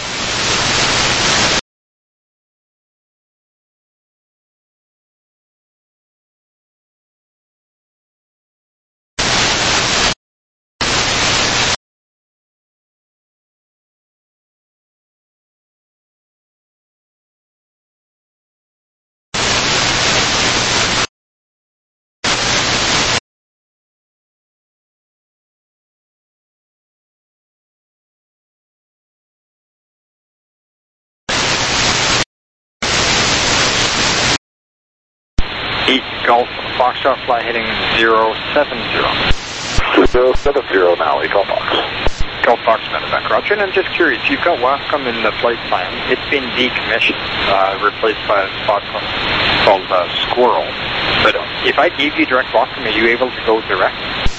H: eight Golf Foxtrot, flight heading zero seven zero.
C: zero seven zero now, eight Golf Fox.
H: Golf Fox Medevac, Roger. And I'm just curious, you've got Wascom in the flight plan. It's been decommissioned, uh, replaced by a spot called uh, Squirrel. But if I gave you direct Wascom, are you able to go direct?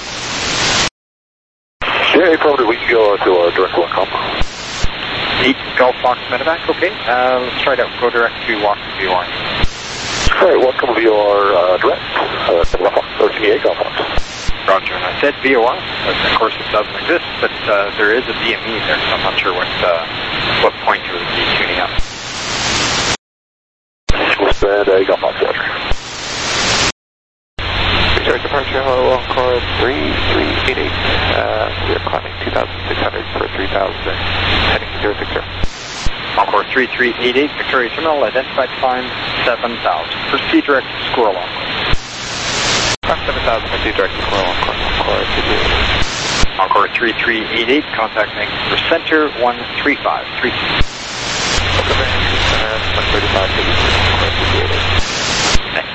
C: Yeah, probably we can go to our direct Wascom.
H: eight Golf Fox Medevac, okay. Uh, let's try it out. Go direct to Wascom V O R.
C: Alright, welcome to your uh, direct, uh, or to me, eight Golf Fox.
H: Roger, and I said V O R. Of course, it doesn't exist, but uh, there is a D M E there, so I'm not sure what uh, what point you would be tuning up.
C: We'll spend eight Golf Fox, Roger.
G: Start departure, hello, Encore three three eight eight. Uh, we are climbing two thousand six hundred for three thousand, heading zero six zero.
H: Encore three three eight eight, Victoria Terminal, identified climb seven thousand. Proceed direct to Squirrel Encore.
G: seven thousand, proceed direct to Squirrel Encore. Encore three three eight eight.
H: Encore three three eight eight, contacting for center one three five three.
G: Okay, uh, one thirty-five, thirty-three, Encore three three eight eight.
H: Thanks.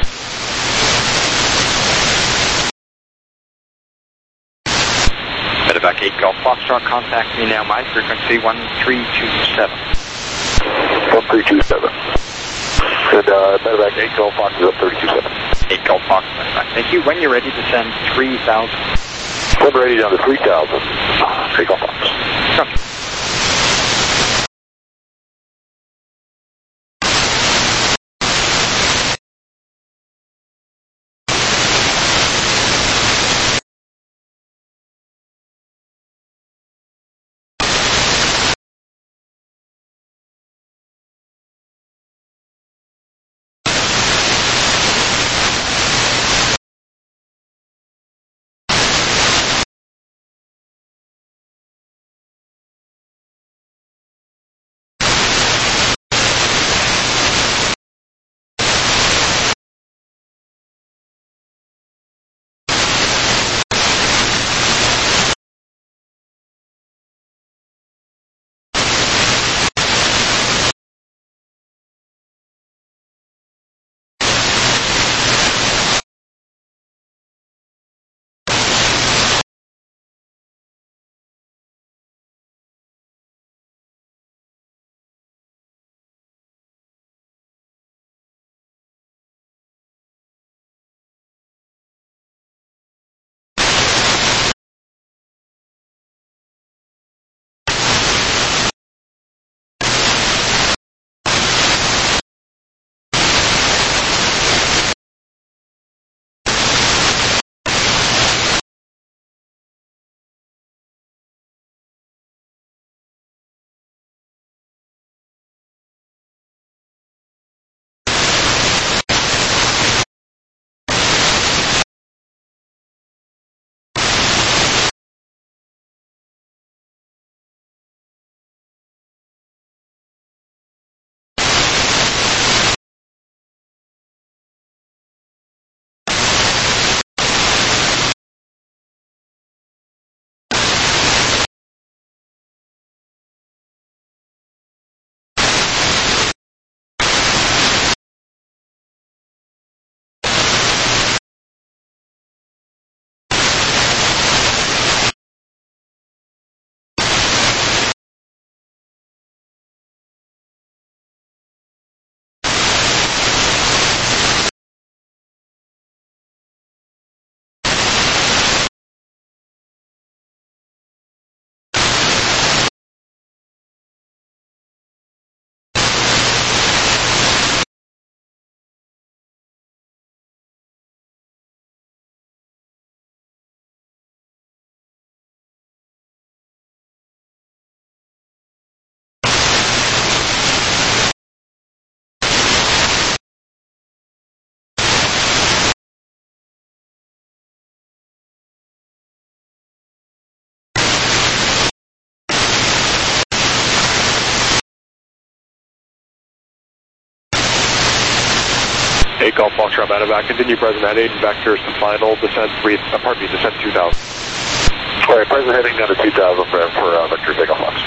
H: Medevac eight Golf Foxtrot, contact me now, my frequency one three two seven.
C: one three two seven. And uh, Medevac eight Golf Fox is up thirty-two seven.
H: eight Golf Fox Medevac. Thank you. When you're ready to send three thousand.
C: Send ready down to three thousand, eight Golf Fox.
H: Gotcha.
F: eight Golf Foxtrot Medevac, continue present heading, vectors to final, descent three, uh, pardon me, descent two thousand.
C: All right, present heading down to two thousand for, for uh, vector takeoff Fox.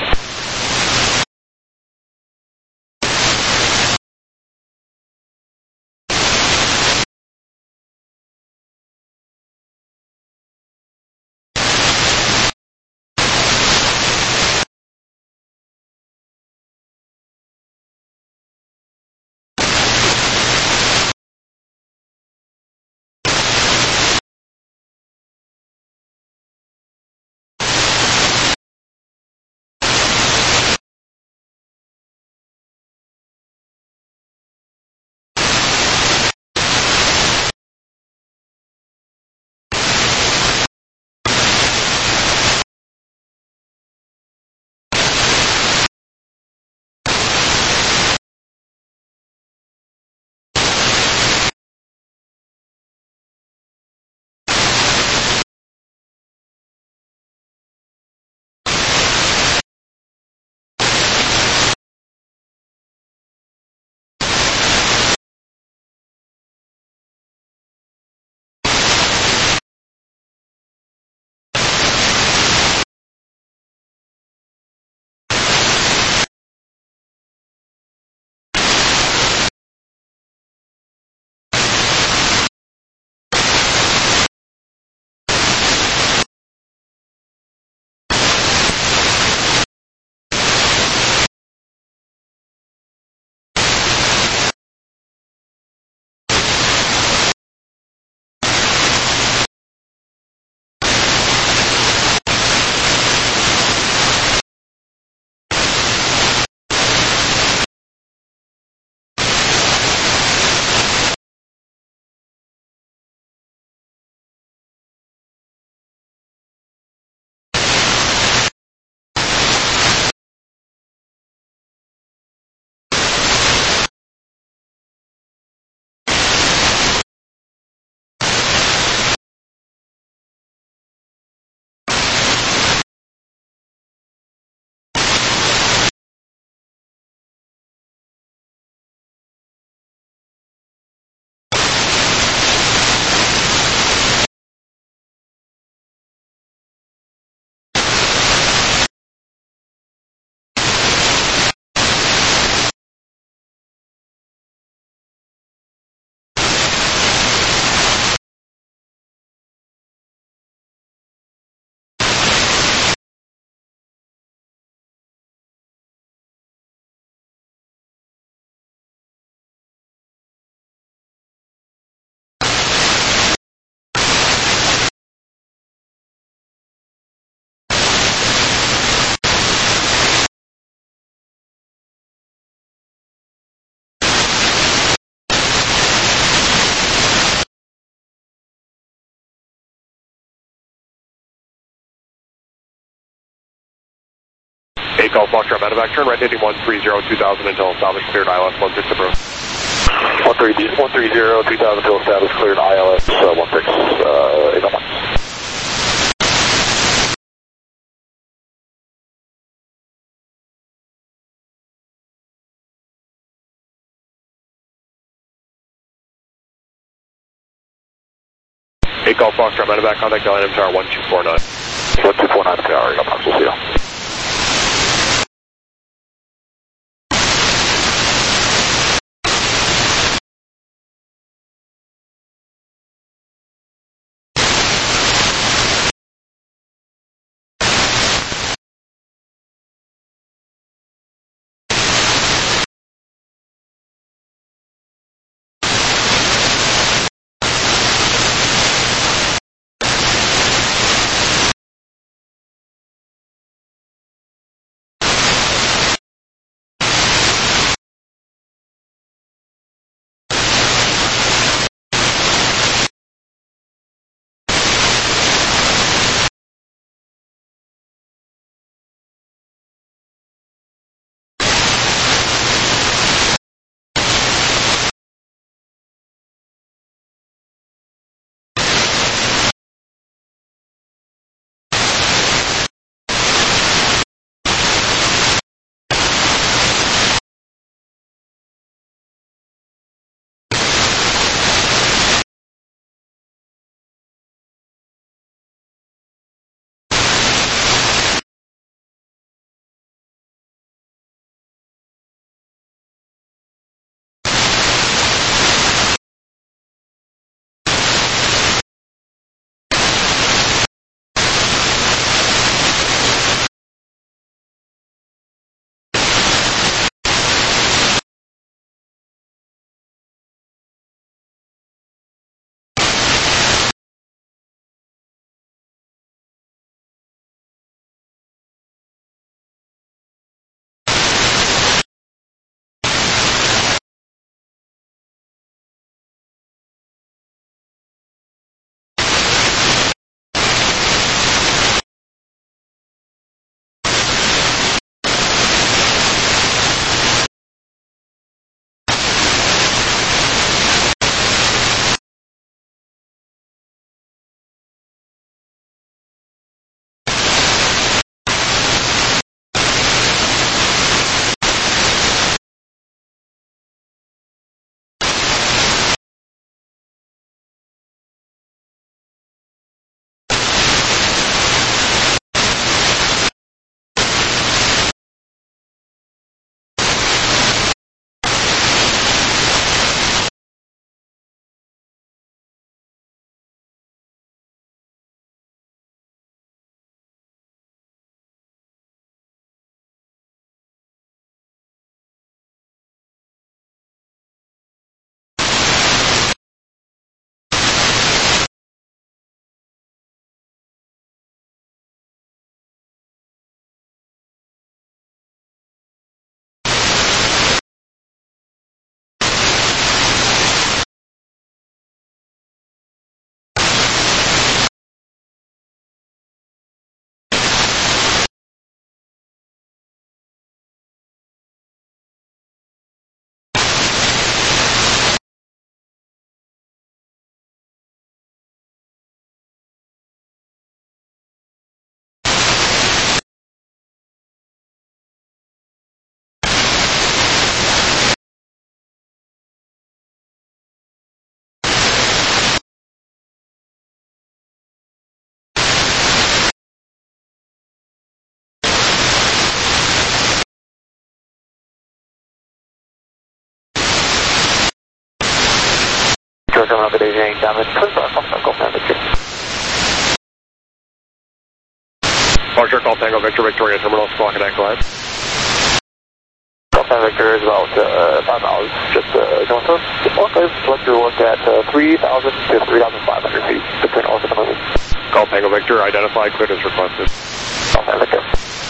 C: eight Golf Foxtrot Medevac, turn right heading one three zero two thousand until established, cleared I L S one six approach. one three zero two thousand until established, cleared I L S uh, one six uh, eight oh one.
F: eight Golf Foxtrot Medevac, contact L N M Tower one two four nine.
C: one two four nine Tower, eight oh one, we'll see you. Terminal, good evening, Diamond, Twin Star, Golf Tango, Victor.
F: Departure, Golf Tango, Victor, Victoria Terminal, squawk and equalize.
C: Golf Tango, Victor is about uh, five miles, just uh, going through. Okay, select your look at uh, three thousand to three thousand five hundred feet between orbit and the moon.
F: Golf Tango, Victor, identify, clearance requested.
C: Golf Tango, Victor.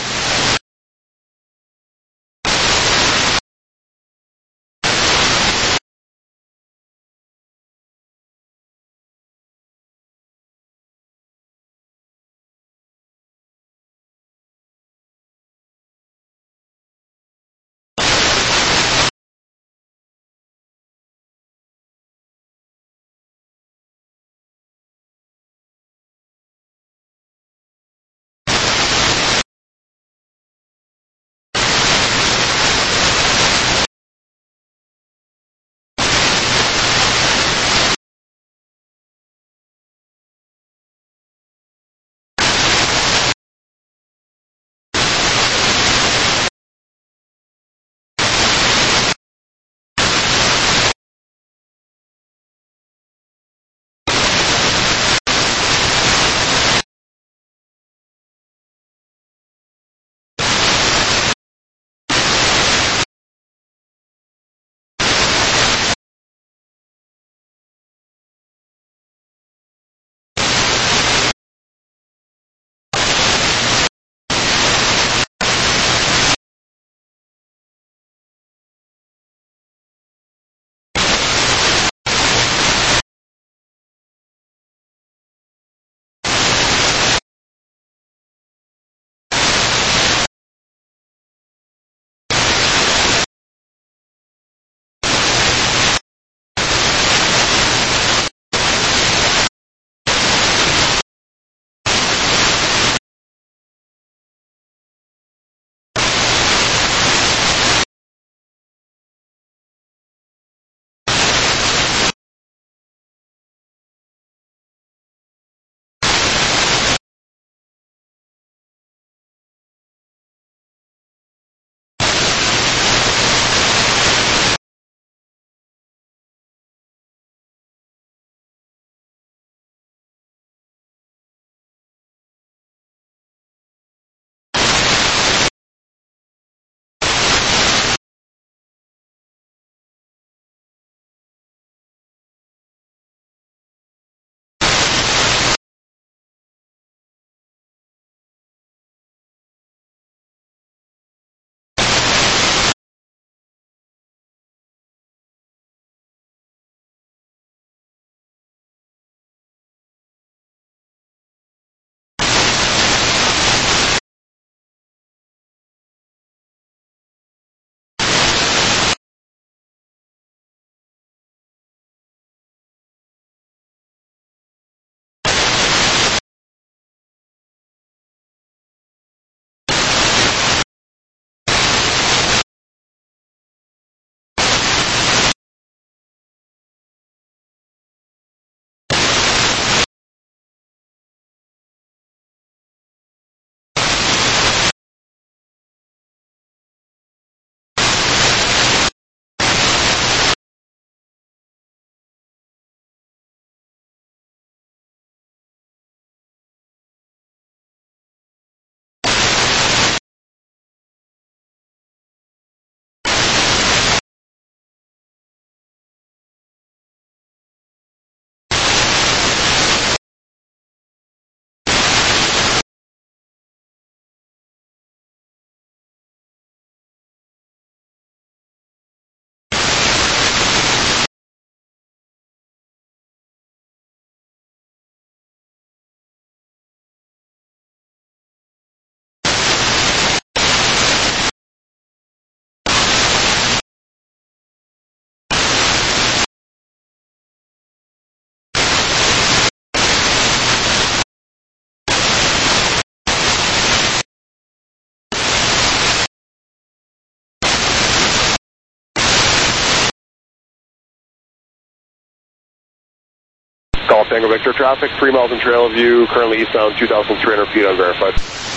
F: Golf Tango Victor traffic, three miles in trail of you, currently eastbound two thousand three hundred feet unverified.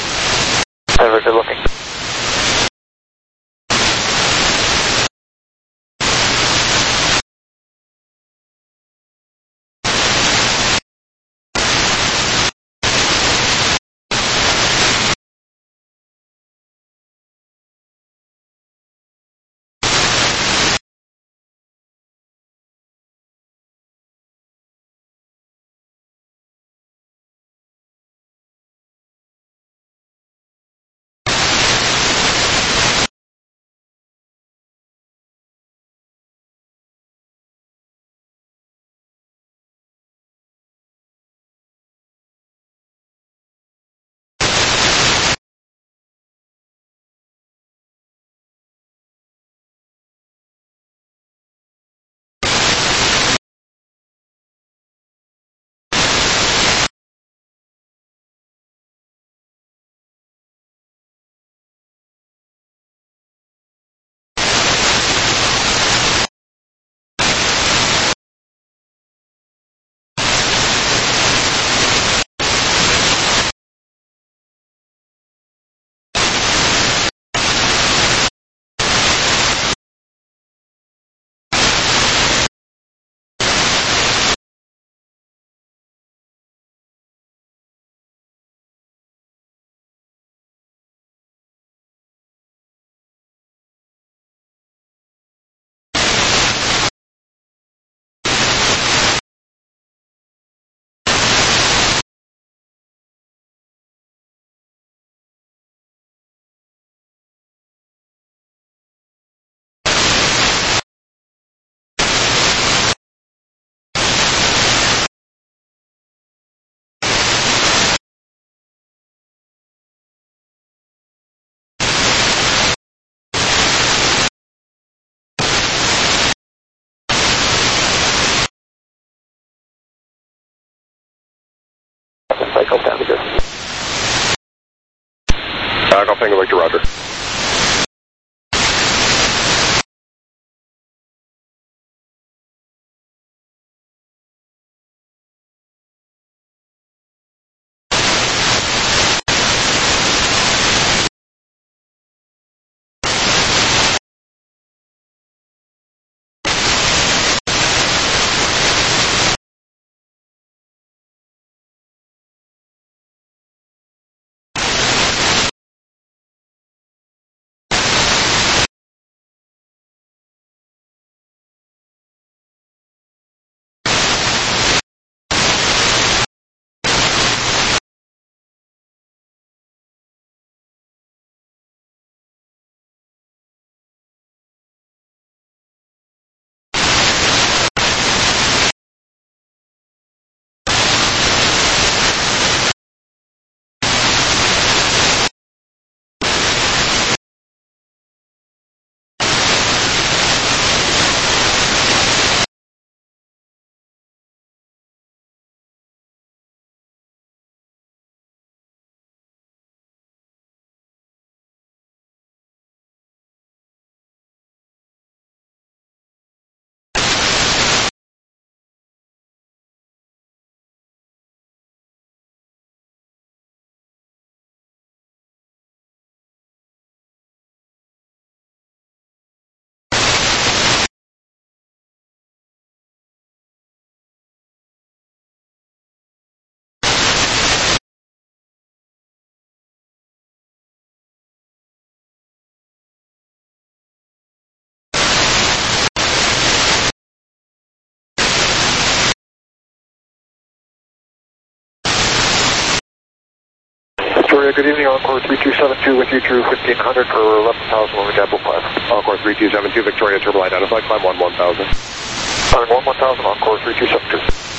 C: Over, good looking. Tango Victor, roger. Victoria, good evening, Encore three two seven two with you through fifteen hundred for eleven thousand over Gap five.
F: Encore three two seven two, Victoria, turbo identified, climb one one thousand.
C: Climb one one thousand, Encore three two seven two.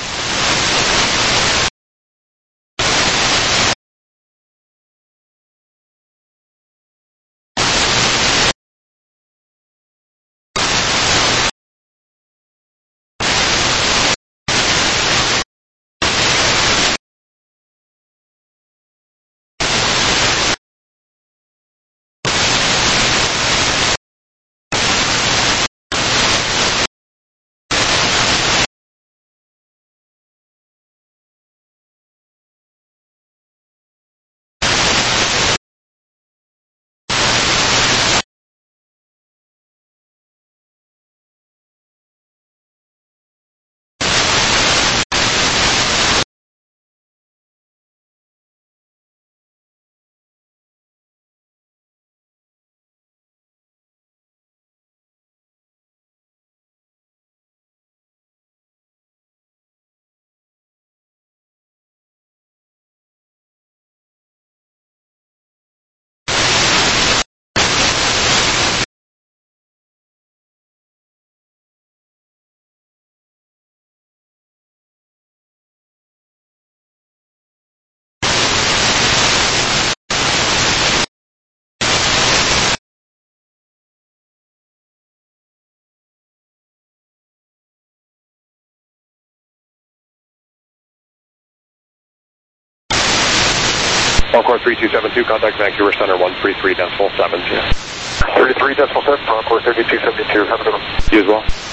F: Encore three two seven two, contact Vancouver Center one three three decimal seven.
C: thirty-three decimal seven, Encore thirty-two seventy-two, have a good one.
F: You as well.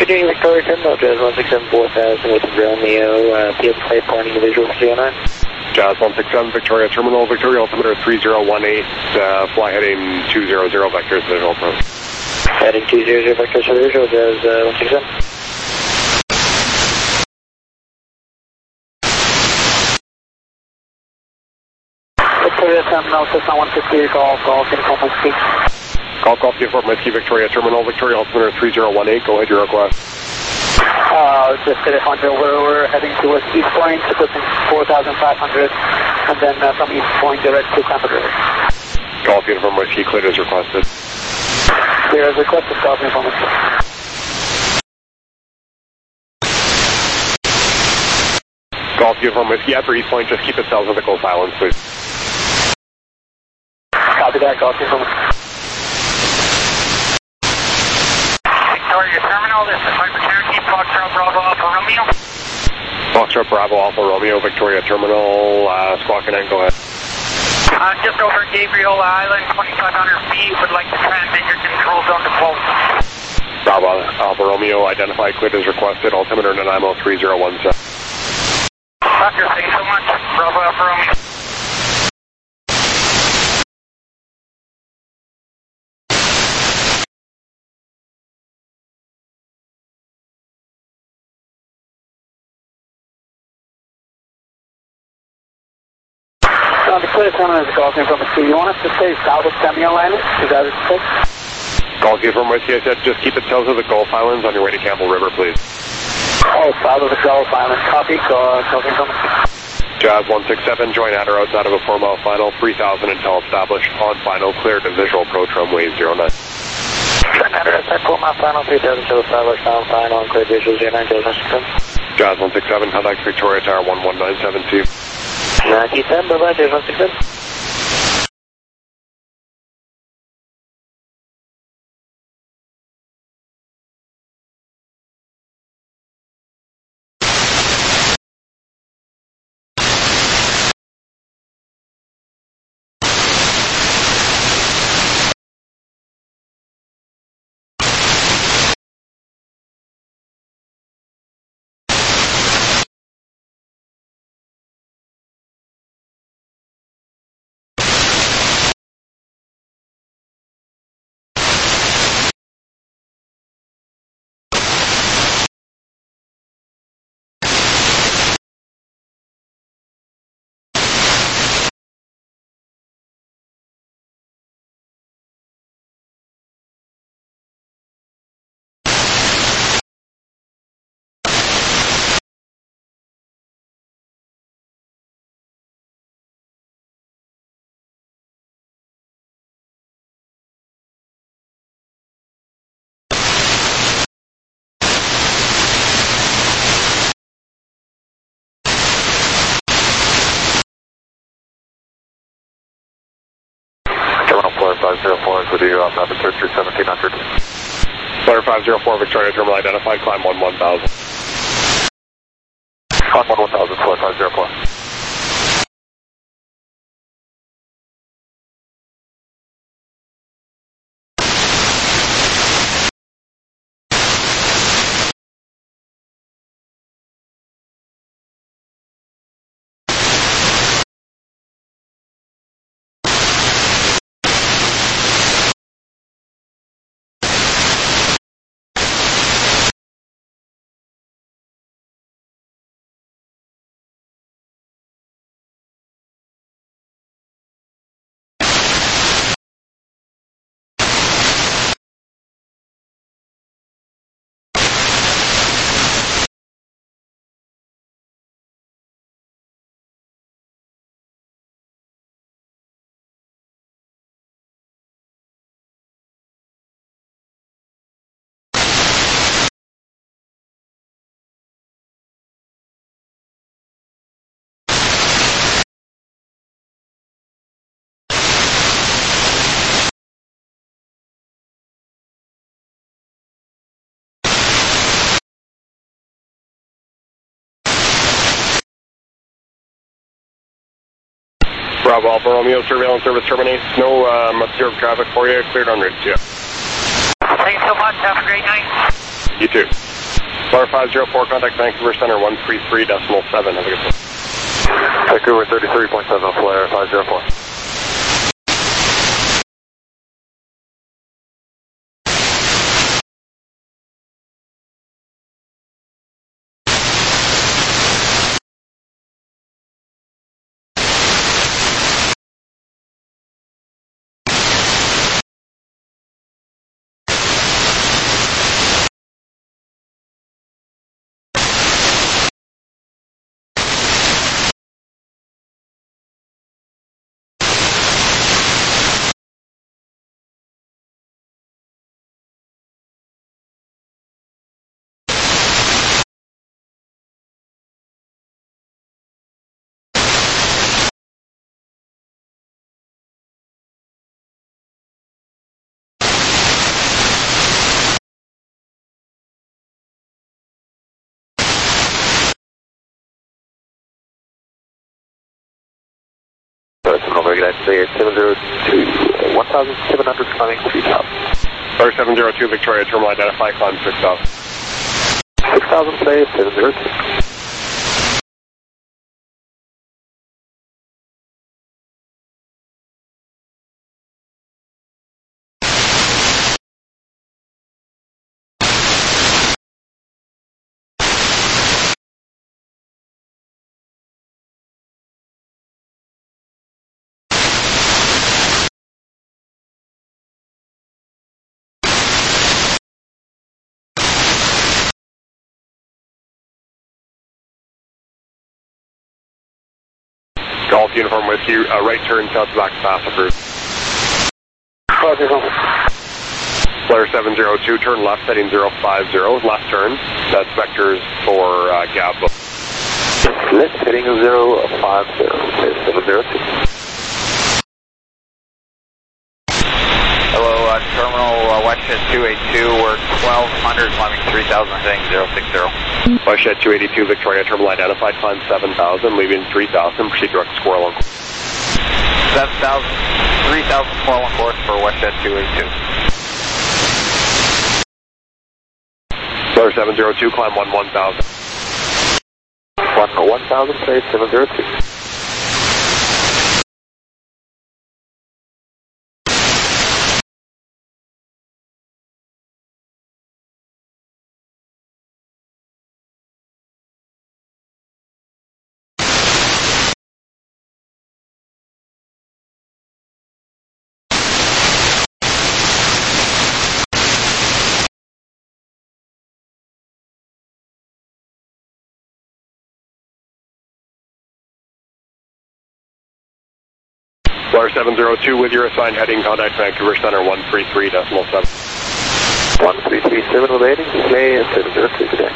A: Continuing Victoria Terminal, Jazz one six seven four thousand with Romeo, uh, field play for individual three oh nine.
I: Jazz one six seven Victoria Terminal, Victoria altimeter three zero one eight, uh, fly heading two zero zero vectors visual approach.
A: Heading two zero zero vectors visual, Jazz uh, one six seven. Victoria Terminal, Cessna one fifty, golf, golf, inform whiskey.
I: Golf, golf, inform whiskey, Victoria Terminal, Victoria altimeter three zero one eight, go ahead, your request.
A: Uh, just get a hundred where we're heading towards East Point, equipping four thousand five hundred, and then uh, from East Point direct to Clamford River.
I: Golf, inform whiskey, cleared as requested.
A: Clear as requested, golf, inform whiskey.
I: Golf, inform whiskey, after East Point, just keep it south of the Gulf Islands, please.
A: Copy that, golf, inform whiskey.
J: Victoria Terminal, this is Piper Cherokee, Foxtrot Bravo Alpha Romeo.
I: Foxtrot Bravo Alpha Romeo, Victoria Terminal, uh, squawk and then go ahead.
J: Uh, just over Gabriel Island, twenty-five hundred feet, would like to transmit your control zone to Pulse.
I: Bravo Alpha Romeo, identified, cleared as requested, altimeter Nanaimo three zero one seven.
J: Roger, thanks so much, Bravo Alpha Romeo.
A: Uh, the clear terminal is golf inform whiskey. You want us to stay south of Samuel Island? Is that what you said?
I: Golf inform whiskey, I said just keep it south of the Gulf Islands on your way to Campbell River, please.
A: Oh, south of the Gulf Island. Copy, golf inform whiskey.
I: Jazz one six seven, join at or outside of a four mile final, three thousand until established, on final, cleared and visual approach runway zero nine.
A: Join at or outside four mile final, three thousand until established, on final, and cleared visual zero nine, Jazz one six seven.
I: Jazz one six seven, contact Victoria Tower one one nine seven two.
A: ninety-seven, bye-bye, Jazz one six seven.
C: five zero four is with you on Navigator through seventeen hundred.
I: Flyer five zero four, Victoria Terminal identified, climb one one thousand.
C: Climb one one thousand, Flyer five zero four.
I: Bravo Alpha Romeo, surveillance service terminates. No um, observed traffic for you. Cleared on route two.
J: Thanks so much. Have a great night.
I: You too. Flare five zero four, contact Vancouver Center one three three decimal seven. Have a good day.
C: Vancouver thirty-three point seven, Flare five zero four. seven zero two, one thousand seven hundred climbing three thousand.
I: Flare seven zero two, Victoria, terminal identified, climb six thousand.
C: six thousand, say seven zero two.
I: Golf uniform with you, uh, right turn south to back pass approved. Flare seven zero two, turn left heading zero five zero, left turn. That's vectors for uh, Gab.
C: Left heading zero five zero, seven zero two.
H: Hello, uh, terminal uh, WestJet two eighty-two, we're twelve hundred, climbing three thousand, heading zero six zero.
I: WestJet two eighty-two, Victoria, terminal identified, climb seven thousand, leaving three thousand, proceed direct squirrel on course.
H: seven thousand, three thousand, squirrel on course for WestJet two eighty-two.
I: Flare seven zero two, climb one one thousand.
C: one thousand, say seven zero two.
I: Flare seven zero two with your assigned heading, contact Vancouver Center one three three decimal seven.
C: one three three seven with heading, display seven zero two today.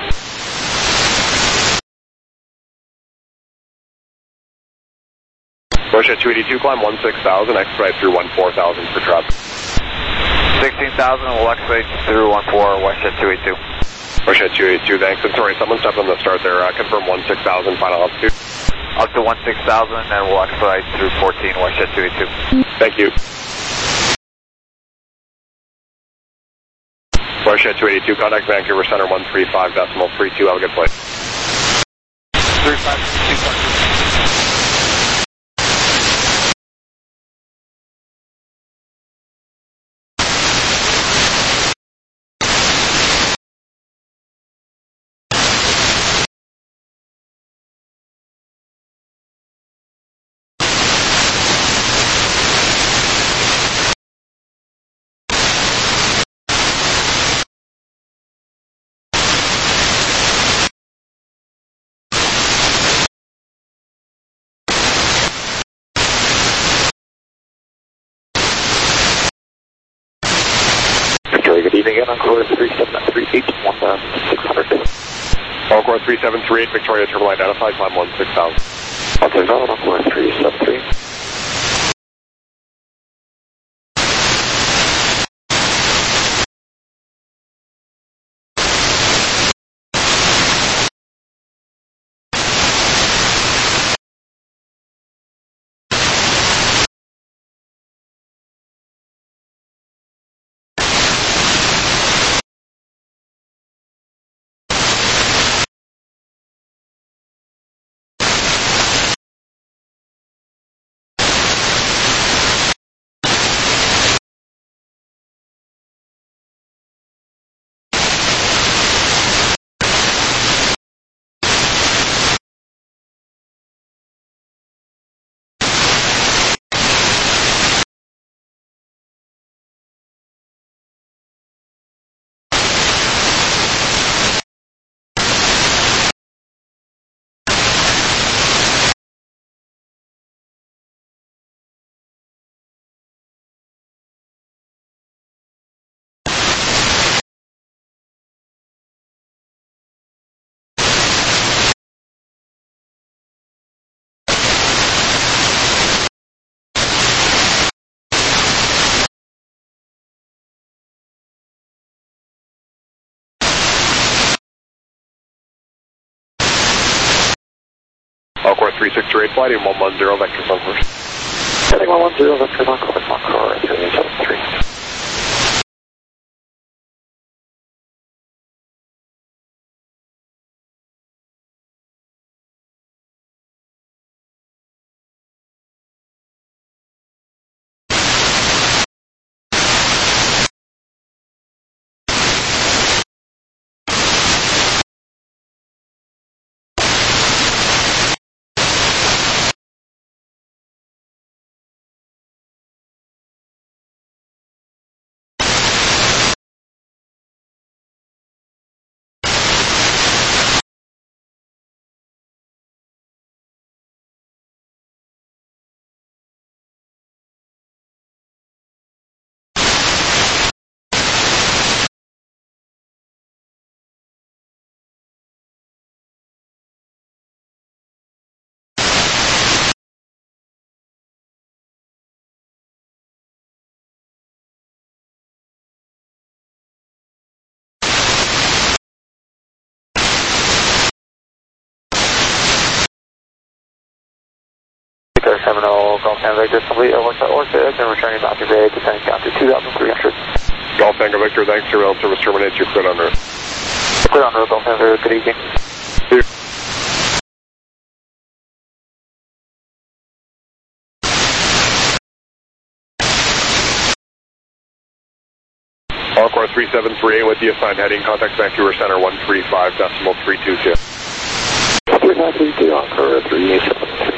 I: WestJet two eighty-two, climb one six thousand, expedite through one four thousand for traffic.
H: sixteen thousand, we'll expedite through one four, WestJet two eighty-two.
I: WestJet two eighty-two, thanks. And sorry, someone stepped on the start there. Uh, confirm one six thousand, final altitude.
H: Up to one six thousand, and we'll expedite through fourteen, WestJet two eighty-two.
I: Thank you. WestJet two eighty-two, contact Vancouver Center one three five decimal three two. Have a good flight.
H: three five two five.
C: Good evening again, Encore three seven three eight, one thousand six hundred.
I: Encore three seven three eight, Victoria, terminal identified, climb one six thousand.
C: Okay, valid, Encore three seven three.
I: Alcor three six two eight flight in one one zero vector sun first.
A: Heading one one zero vector sun call Alcor three seven three. Seminole, Golf Tango Victor, complete over to Orchid, and returning back to Bay, descending down to two thousand three hundred.
I: Golf Tango Victor, thanks. Surveillance service terminates. You're cleared on route.
A: Cleared on route, Golf Tango, good evening.
I: Here. Alcor three seven three eight with the assigned heading. Contact Vancouver Center one three five decimal three two two.
A: three nine three two, Alcor three seven three.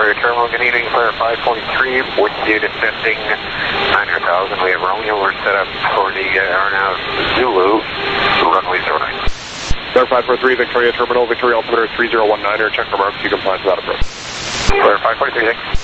C: Victoria Terminal, good evening, Flare five forty-three, with you descending nine hundred thousand. We have Romeo, we're set up for the uh, Arnav Zulu, runway zero nine.
I: Flare five forty-three, Victoria Terminal, Victoria altimeter three zero one nine, check remarks, you comply to that approach.
C: Flare five forty-three, thanks.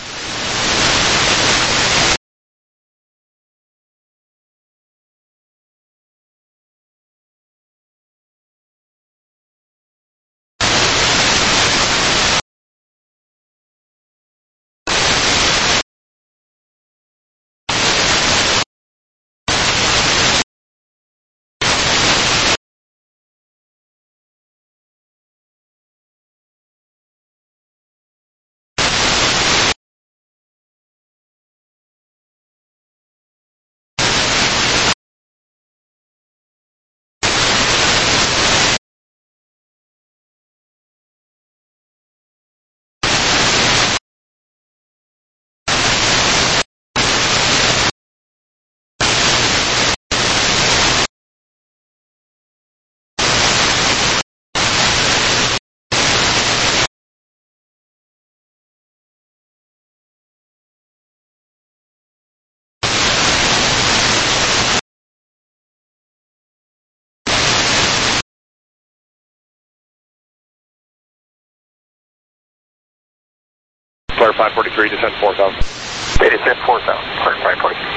I: Flare five forty-three, descend four thousand.
C: They descend four thousand, Flare five forty-three.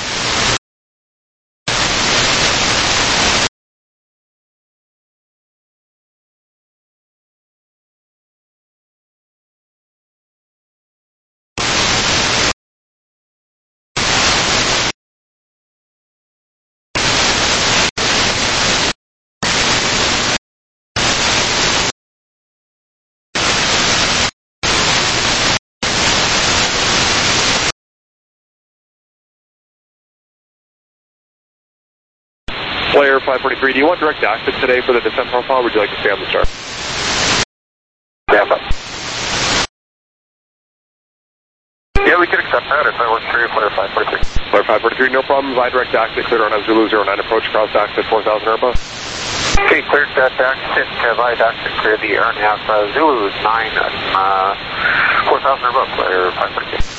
I: Flare five forty-three, do you want direct access today for the descent profile, or would you like to stay on the start?
C: Stand up. Yeah, we could accept that if that works for you, Flare five forty-three.
I: Flare five forty-three, no problem. I direct access, cleared on Zulu zero nine approach, cross access four thousand Airbus.
C: Okay, cleared that access, Vide access, clear the Arnav uh, Zulu nine, uh, four thousand Airbus, Flare five forty-three.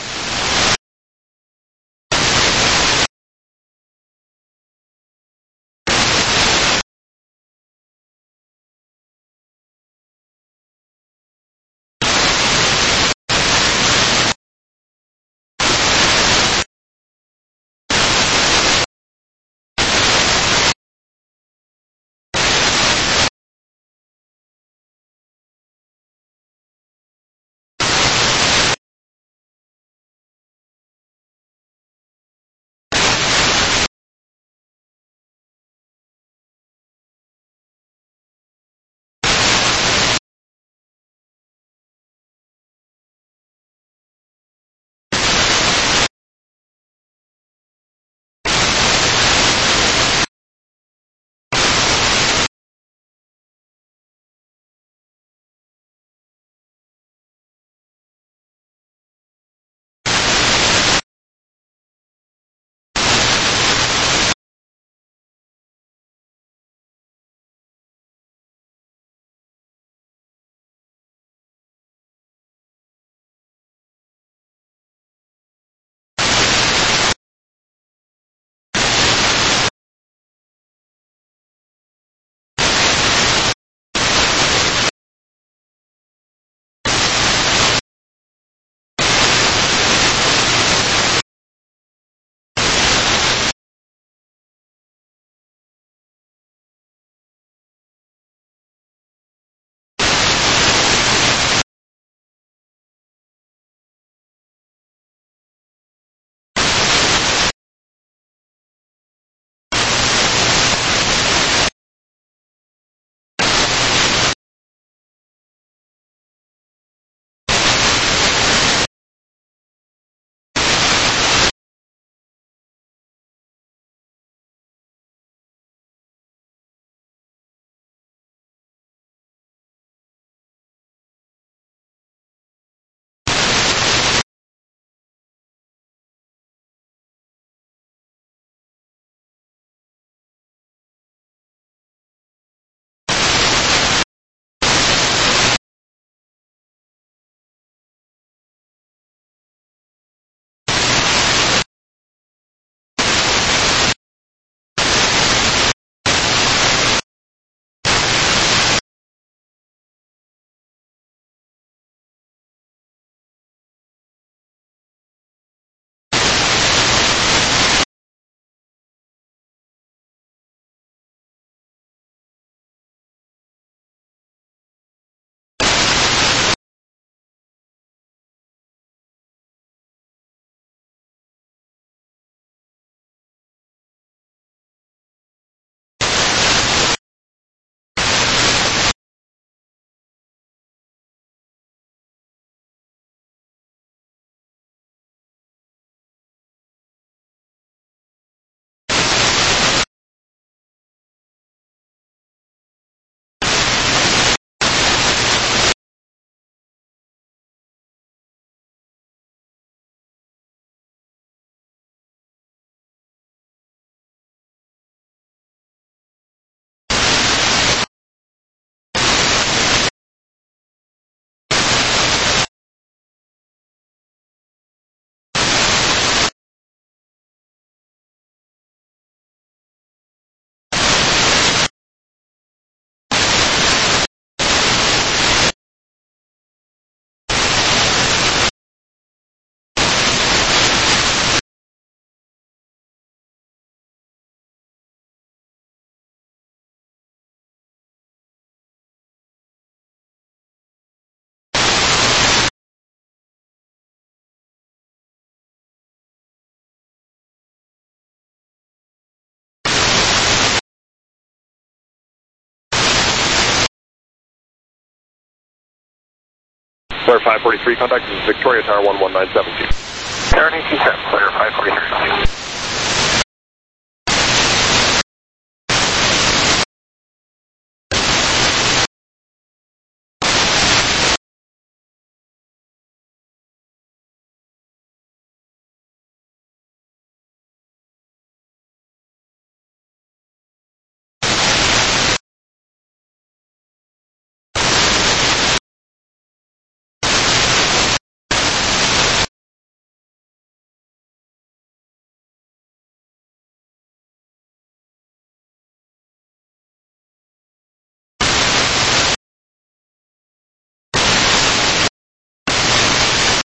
I: Clear five forty-three, contact is Victoria Tower one one nine seven two.
C: Tower nine two seven, clear five forty-three.